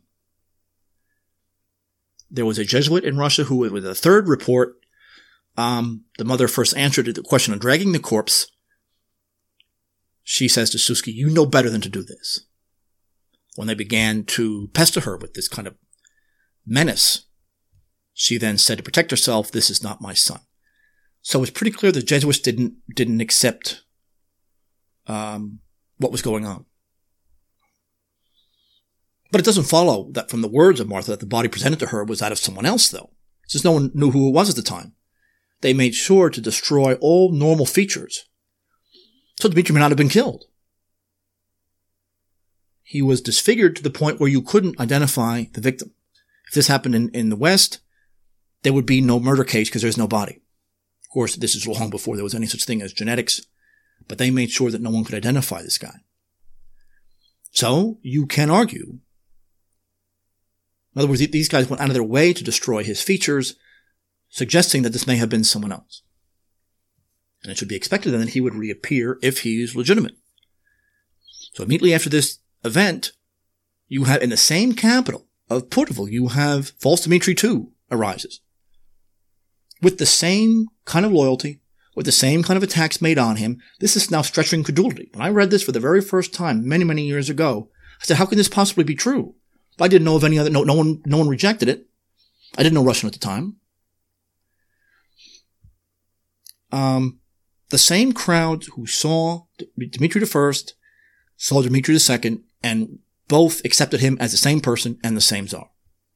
There was a Jesuit in Russia who, with a third report, um, the mother first answered the question of dragging the corpse. she says to Susky, you know better than to do this. When they began to pester her with this kind of menace, she then said to protect herself, this is not my son. So it's pretty clear the Jesuits didn't, didn't accept, um, what was going on. But it doesn't follow that from the words of Martha that the body presented to her was that of someone else, though. Since no one knew who it was at the time. They made sure to destroy all normal features. So Dmitri may not have been killed. He was disfigured to the point where you couldn't identify the victim. If this happened in, in the West, there would be no murder case because there's no body. Of course, this is long before there was any such thing as genetics, but they made sure that no one could identify this guy. So you can argue. In other words, these guys went out of their way to destroy his features, suggesting that this may have been someone else. And it should be expected then that he would reappear if he's legitimate. So immediately after this event, you have in the same capital of Purtuvl, you have false Dmitri too arises. With the same kind of loyalty, with the same kind of attacks made on him. This is now stretching credulity. When I read this for the very first time many, many years ago, I said, how can this possibly be true? I didn't know of any other, no, no one, no one rejected it. I didn't know Russian at the time. Um, the same crowd who saw Dmitri the First, saw Dmitri the Second, and both accepted him as the same person and the same Tsar.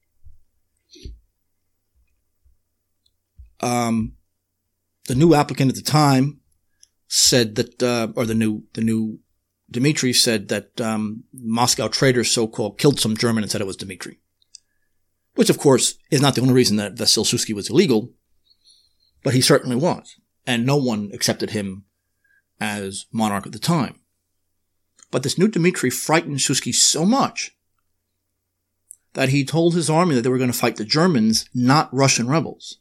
Um, the new applicant at the time said that, uh, or the new, the new Dmitri said that, um, Moscow traitors, so-called, killed some German and said it was Dmitri. Which, of course, is not the only reason that Vasil Susky was illegal, but he certainly was. And no one accepted him as monarch at the time. But this new Dmitri frightened Susky so much that he told his army that they were going to fight the Germans, not Russian rebels.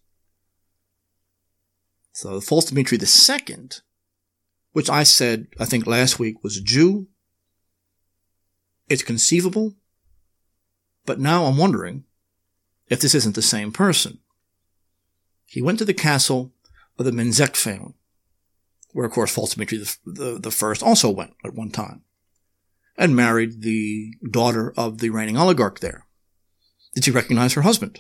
So the false Dmitri the Second, which I said, I think last week, was a Jew. It's conceivable. But now I'm wondering if this isn't the same person. He went to the castle of the Menzek family, where, of course, false Dmitri the, the, the First also went at one time, and married the daughter of the reigning oligarch there. Did she recognize her husband?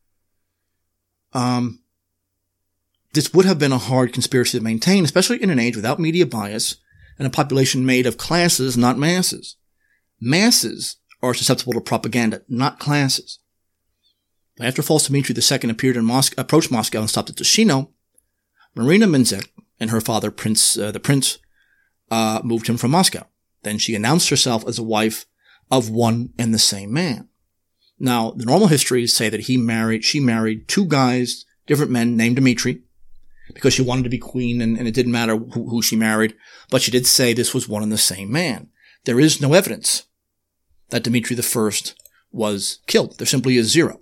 Um, this would have been a hard conspiracy to maintain, especially in an age without media bias and a population made of classes, not masses. Masses are susceptible to propaganda, not classes. After false Dmitri the Second appeared in Moscow, approached Moscow and stopped at Tushino, Marina Menzek and her father, Prince, uh, the Prince, uh, moved him from Moscow. Then she announced herself as a wife of one and the same man. Now, the normal histories say that he married, she married two guys, different men named Dmitri, because she wanted to be queen and, and it didn't matter who, who she married, but she did say this was one and the same man. There is no evidence that Dmitri the First was killed. There simply is zero.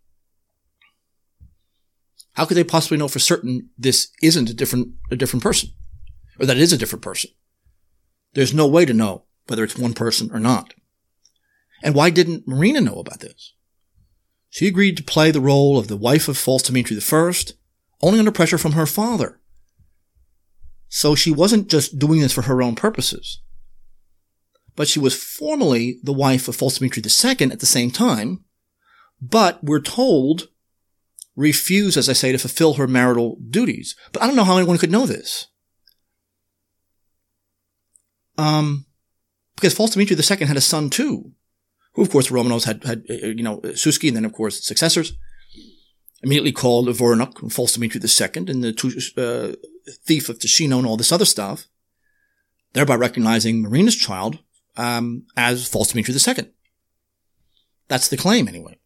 How could they possibly know for certain this isn't a different, a different person? Or that it is a different person? There's no way to know whether it's one person or not. And why didn't Marina know about this? She agreed to play the role of the wife of false Dmitri the First, only under pressure from her father. So she wasn't just doing this for her own purposes. But she was formally the wife of false Dmitri the Second at the same time, but we're told refused, as I say, to fulfill her marital duties. But I don't know how anyone could know this. Um, because false Dmitri the Second had a son too, who of course the Romanovs had, had, you know, Susky, and then of course successors, immediately called Voronok, false Dmitri the Second, and the uh, thief of Tushino and all this other stuff, thereby recognizing Marina's child, um, as false Dmitri the Second. That's the claim anyway.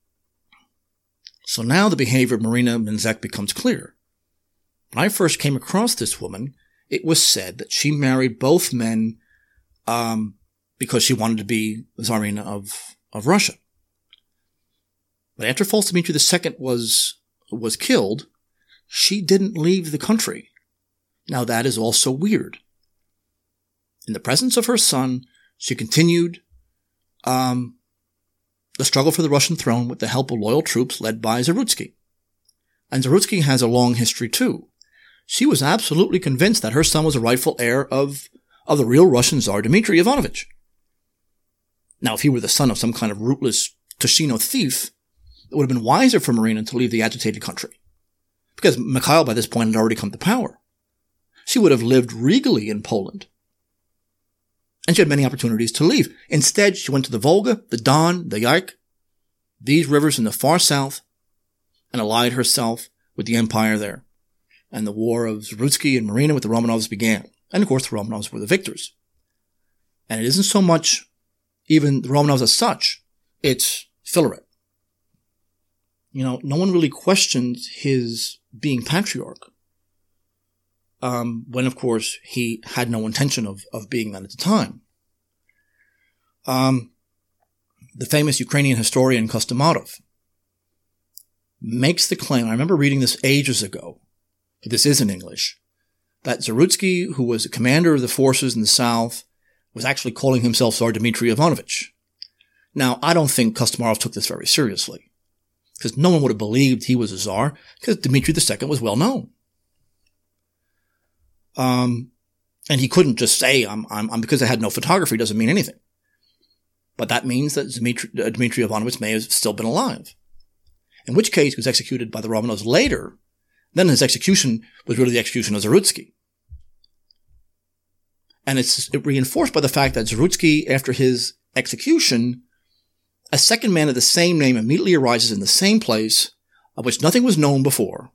So now the behavior of Marina Menzek becomes clear. When I first came across this woman, it was said that she married both men um, because she wanted to be Tsarina of, of Russia. But after false Dmitri the Second was, was killed, she didn't leave the country. Now that is also weird. In the presence of her son, she continued um, the struggle for the Russian throne with the help of loyal troops led by Zarutsky. And Zarutsky has a long history too. She was absolutely convinced that her son was a rightful heir of, of the real Russian Tsar Dmitry Ivanovich. Now, if he were the son of some kind of rootless Tushino thief, it would have been wiser for Marina to leave the agitated country, because Mikhail by this point had already come to power. She would have lived regally in Poland, and she had many opportunities to leave. Instead, she went to the Volga, the Don, the Yaik, these rivers in the far south, and allied herself with the empire there. And the war of Zarutsky and Marina with the Romanovs began. And of course, the Romanovs were the victors. And it isn't so much even the Romanovs as such, it's Filaret. You know, no one really questions his being patriarch. Um, when, of course, he had no intention of, of being that at the time. Um, the famous Ukrainian historian Kostomatov makes the claim, I remember reading this ages ago, but this is in English, that Zarutsky, who was the commander of the forces in the south, was actually calling himself Tsar Dmitry Ivanovich. Now, I don't think Kostomatov took this very seriously, because no one would have believed he was a Tsar, because Dmitry the Second was well known. Um, and he couldn't just say, I'm, I'm, I'm because I had no photography doesn't mean anything. But that means that Dmitry, uh, Dmitry Ivanovich may have still been alive. In which case, he was executed by the Romanovs later. Then his execution was really the execution of Zarutsky. And it's reinforced by the fact that Zarutsky, after his execution, a second man of the same name immediately arises in the same place, of which nothing was known before.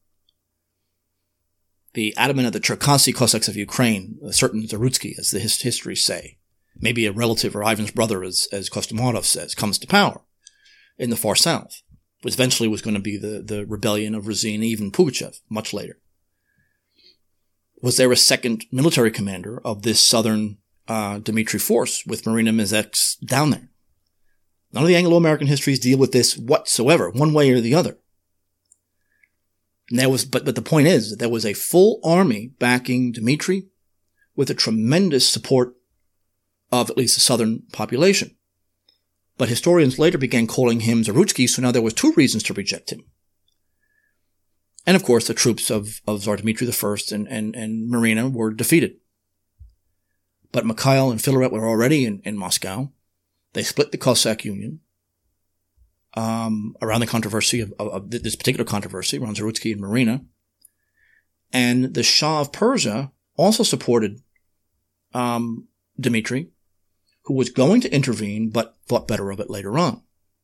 The ataman of the Cherkasy Cossacks of Ukraine, a certain Zarutsky, as the his- histories say, maybe a relative or Ivan's brother, as, as Kostomatov says, comes to power in the far south, which eventually was going to be the, the rebellion of Razin and even Pugachev, much later. Was there a second military commander of this southern uh, Dmitry force with Marina Mezek's down there? None of the Anglo-American histories deal with this whatsoever, one way or the other. And there was, but, but the point is that there was a full army backing Dmitry with a tremendous support of at least the southern population. But historians later began calling him Zarutsky, so now there was two reasons to reject him. And of course, the troops of, of Tsar Dmitry the First and, and, and Marina were defeated. But Mikhail and Filaret were already in, in Moscow. They split the Cossack Union um, around the controversy of, of, of this particular controversy around Zarutsky and Marina. And the Shah of Persia also supported um, Dmitry, who was going to intervene but thought better of it later on.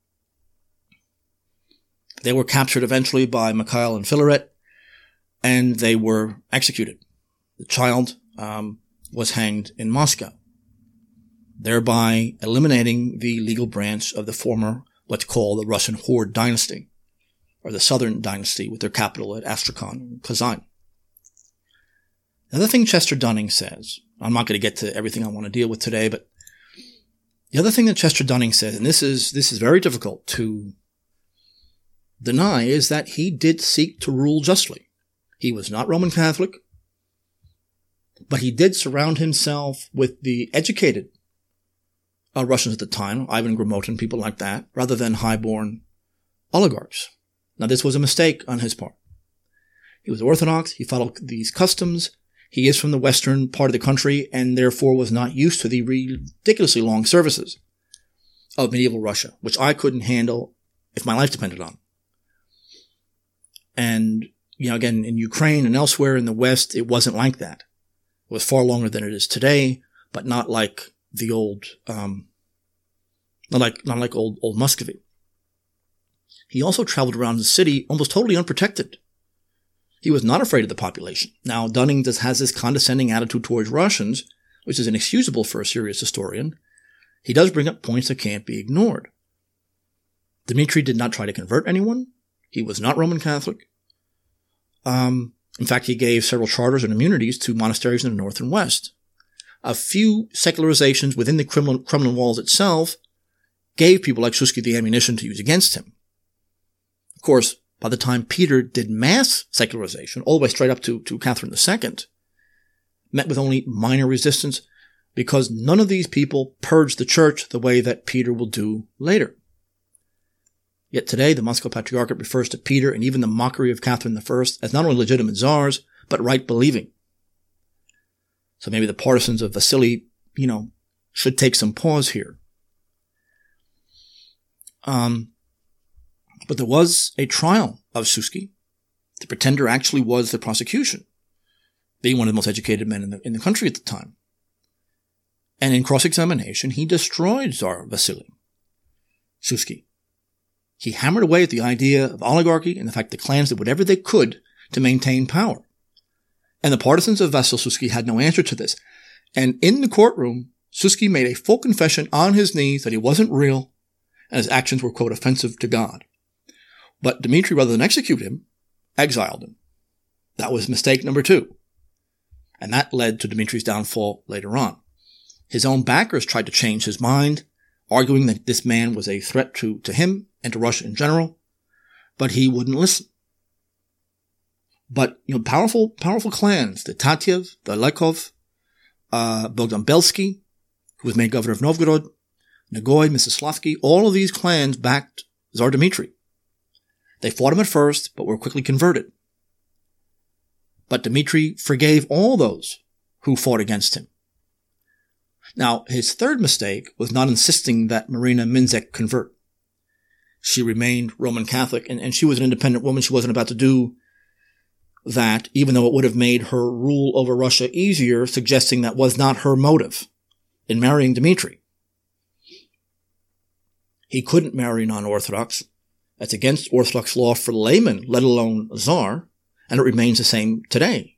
They were captured eventually by Mikhail and Filaret, and they were executed. The child um, was hanged in Moscow, thereby eliminating the legal branch of the former, what's called the Russian Horde dynasty, or the Southern dynasty with their capital at Astrakhan, Kazan. Another thing Chester Dunning says, I'm not going to get to everything I want to deal with today, but the other thing that Chester Dunning says, and this is this is very difficult to deny, is that he did seek to rule justly. He was not Roman Catholic, but he did surround himself with the educated uh, Russians at the time, Ivan Gromotin, people like that, rather than high-born oligarchs. Now, this was a mistake on his part. He was Orthodox. He followed these customs. He is from the western part of the country and therefore was not used to the ridiculously long services of medieval Russia, which I couldn't handle if my life depended on. And, you know, again, in Ukraine and elsewhere in the West, it wasn't like that. It was far longer than it is today, but not like the old, um, not like, not like old, old Muscovy. He also traveled around the city almost totally unprotected. He was not afraid of the population. Now, Dunning does, has this condescending attitude towards Russians, which is inexcusable for a serious historian. He does bring up points that can't be ignored. Dmitry did not try to convert anyone. He was not Roman Catholic. Um, in fact, he gave several charters and immunities to monasteries in the north and west. A few secularizations within the Kremlin, Kremlin walls itself gave people like Shusky the ammunition to use against him. Of course, by the time Peter did mass secularization, all the way straight up to, to Catherine the Second, met with only minor resistance because none of these people purged the church the way that Peter will do later. Yet today, the Moscow Patriarchate refers to Peter and even the mockery of Catherine the First as not only legitimate czars, but right-believing. So maybe the partisans of Vasily, you know, should take some pause here. Um, but there was a trial of Suski. The pretender actually was the prosecution, being one of the most educated men in the, in the country at the time. And in cross-examination, he destroyed Tsar Vasily Suski. He hammered away at the idea of oligarchy and the fact that clans did whatever they could to maintain power. And the partisans of Vasil Suski had no answer to this. And in the courtroom, Suski made a full confession on his knees that he wasn't real and his actions were, quote, offensive to God. But Dmitry, rather than execute him, exiled him. That was mistake number two. And that led to Dmitry's downfall later on. His own backers tried to change his mind, arguing that this man was a threat to, to him and to Russia in general, but he wouldn't listen. But, you know, powerful, powerful clans, the Tatyev, the Lekov, uh, Bogdan Belsky, who was made governor of Novgorod, Nagoy, Mstislavsky, all of these clans backed Tsar Dmitry. They fought him at first, but were quickly converted. But Dmitry forgave all those who fought against him. Now, his third mistake was not insisting that Marina Minzek convert. She remained Roman Catholic, and, and she was an independent woman. She wasn't about to do that, even though it would have made her rule over Russia easier, suggesting that was not her motive in marrying Dmitry. He couldn't marry non-Orthodox. That's against Orthodox law for laymen, let alone a czar, and it remains the same today.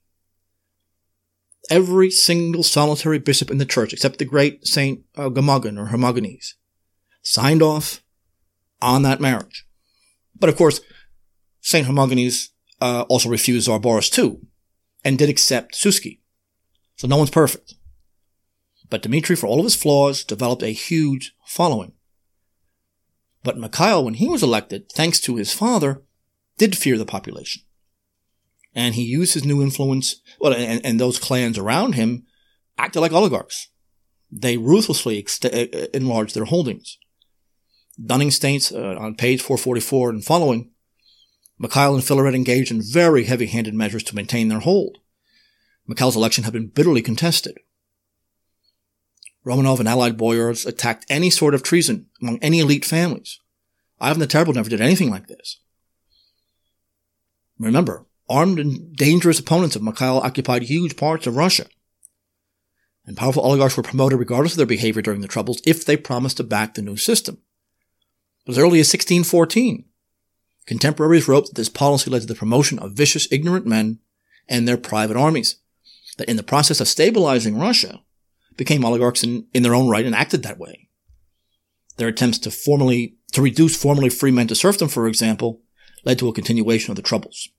Every single solitary bishop in the church, except the great Saint uh, Gemogen or Hermogenes, signed off on that marriage. But of course, Saint Hermogenes uh, also refused Tsar Boris the Second and did accept Suski. So no one's perfect. But Dmitry, for all of his flaws, developed a huge following. But Mikhail, when he was elected, thanks to his father, did fear the population. And he used his new influence, well, and, and those clans around him acted like oligarchs. They ruthlessly ext- enlarged their holdings. Dunning states uh, on page four forty-four and following, Mikhail and Filaret engaged in very heavy-handed measures to maintain their hold. Mikhail's election had been bitterly contested. Romanov and allied boyars attacked any sort of treason among any elite families. Ivan the Terrible never did anything like this. Remember, armed and dangerous opponents of Mikhail occupied huge parts of Russia. And powerful oligarchs were promoted regardless of their behavior during the Troubles if they promised to back the new system. As early as sixteen fourteen, contemporaries wrote that this policy led to the promotion of vicious, ignorant men and their private armies, that in the process of stabilizing Russia, became oligarchs in, in their own right and acted that way. Their attempts to formally, to reduce formerly free men to serfdom, for example, led to a continuation of the Troubles.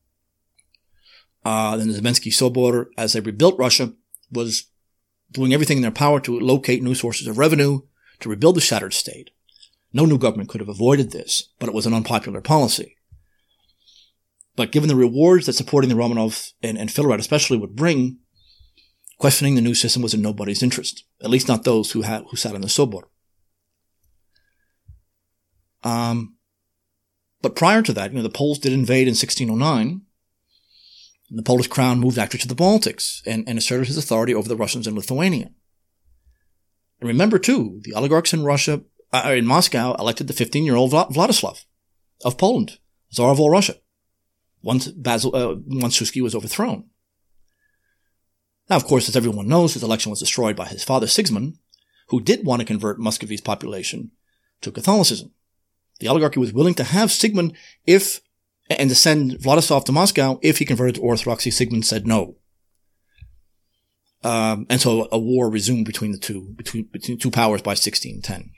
Uh, then the Zemensky Sobor, as they rebuilt Russia, was doing everything in their power to locate new sources of revenue, to rebuild the shattered state. No new government could have avoided this, but it was an unpopular policy. But given the rewards that supporting the Romanov and, and Filaret especially would bring, questioning the new system was in nobody's interest, at least not those who had, who sat in the Sobor. Um, but prior to that, you know, the Poles did invade in sixteen oh nine, and the Polish crown moved actually to the Baltics and, and asserted his authority over the Russians in Lithuania. And remember, too, the oligarchs in Russia, uh, in Moscow, elected the fifteen-year-old Vla- Vladislav of Poland, Tsar of all Russia, once Basil, uh, once Suski was overthrown. Now, of course, as everyone knows, his election was destroyed by his father Sigismund, who did want to convert Muscovy's population to Catholicism. The oligarchy was willing to have Sigmund if, and to send Vladislav to Moscow if he converted to Orthodoxy. Sigmund said no. Um, and so a war resumed between the two, between, between two powers by sixteen ten.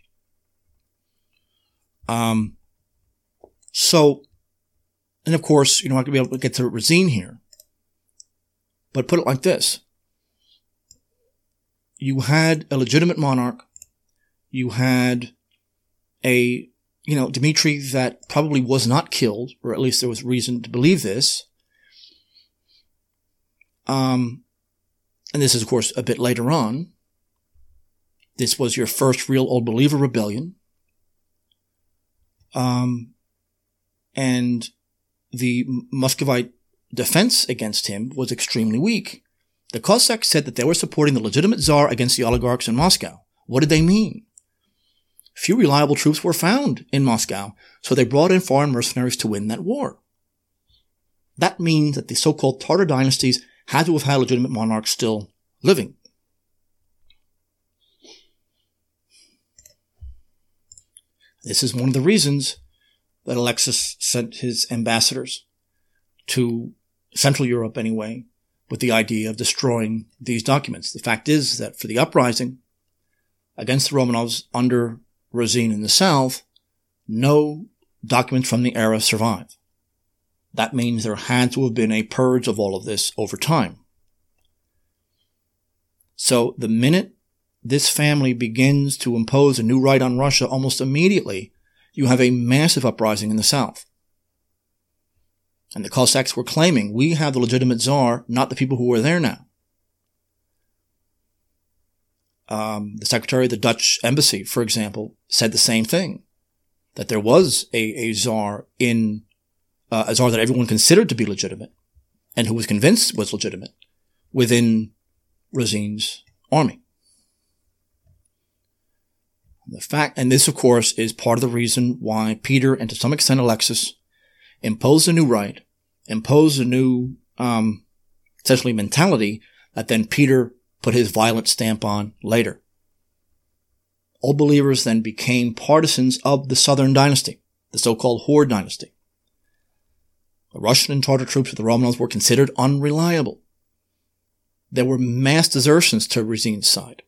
Um, so, and of course, you know, I'm not going to be able to get to Razin here, but put it like this. You had a legitimate monarch. You had a, you know, Dmitry that probably was not killed, or at least there was reason to believe this. Um, and this is, of course, a bit later on. This was your first real Old Believer rebellion. Um, and the Muscovite defense against him was extremely weak. The Cossacks said that they were supporting the legitimate Tsar against the oligarchs in Moscow. What did they mean? Few reliable troops were found in Moscow, so they brought in foreign mercenaries to win that war. That means that the so-called Tartar dynasties had to have had legitimate monarchs still living. This is one of the reasons that Alexis sent his ambassadors to Central Europe anyway, with the idea of destroying these documents. The fact is that for the uprising against the Romanovs under Razin in the south, no documents from the era survive. That means there had to have been a purge of all of this over time. So the minute this family begins to impose a new right on Russia, almost immediately you have a massive uprising in the south. And the Cossacks were claiming, we have the legitimate Tsar, not the people who are there now. Um, the secretary of the Dutch embassy, for example, said the same thing, that there was a, a Tsar in, uh, a Tsar that everyone considered to be legitimate, and who was convinced was legitimate, within Razin's army. The fact, and this, of course, is part of the reason why Peter, and to some extent Alexis, imposed a new right, imposed a new, um, essentially mentality that then Peter put his violent stamp on later. Old Believers then became partisans of the Southern dynasty, the so-called Horde dynasty. The Russian and Tartar troops of the Romanovs were considered unreliable. There were mass desertions to Razin's side.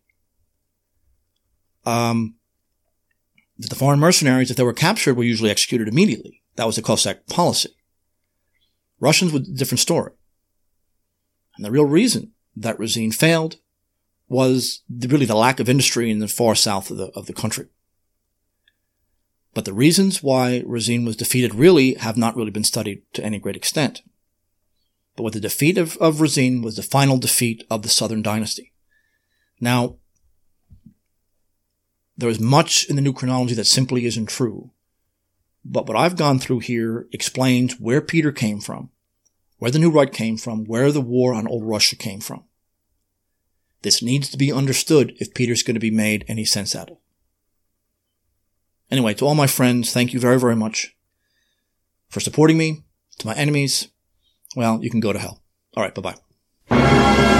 Um, the foreign mercenaries, if they were captured, were usually executed immediately. That was the Cossack policy. Russians was a different story. And the real reason that Razin failed was the, really the lack of industry in the far south of the, of the country. But the reasons why Razin was defeated really have not really been studied to any great extent. But with the defeat of, of Razin was the final defeat of the Southern dynasty. Now, there is much in the new chronology that simply isn't true. But what I've gone through here explains where Peter came from, where the New Right came from, where the war on Old Russia came from. This needs to be understood if Peter's going to be made any sense out of. Anyway, to all my friends, thank you very, very much for supporting me. To my enemies, well, you can go to hell. All right, bye-bye.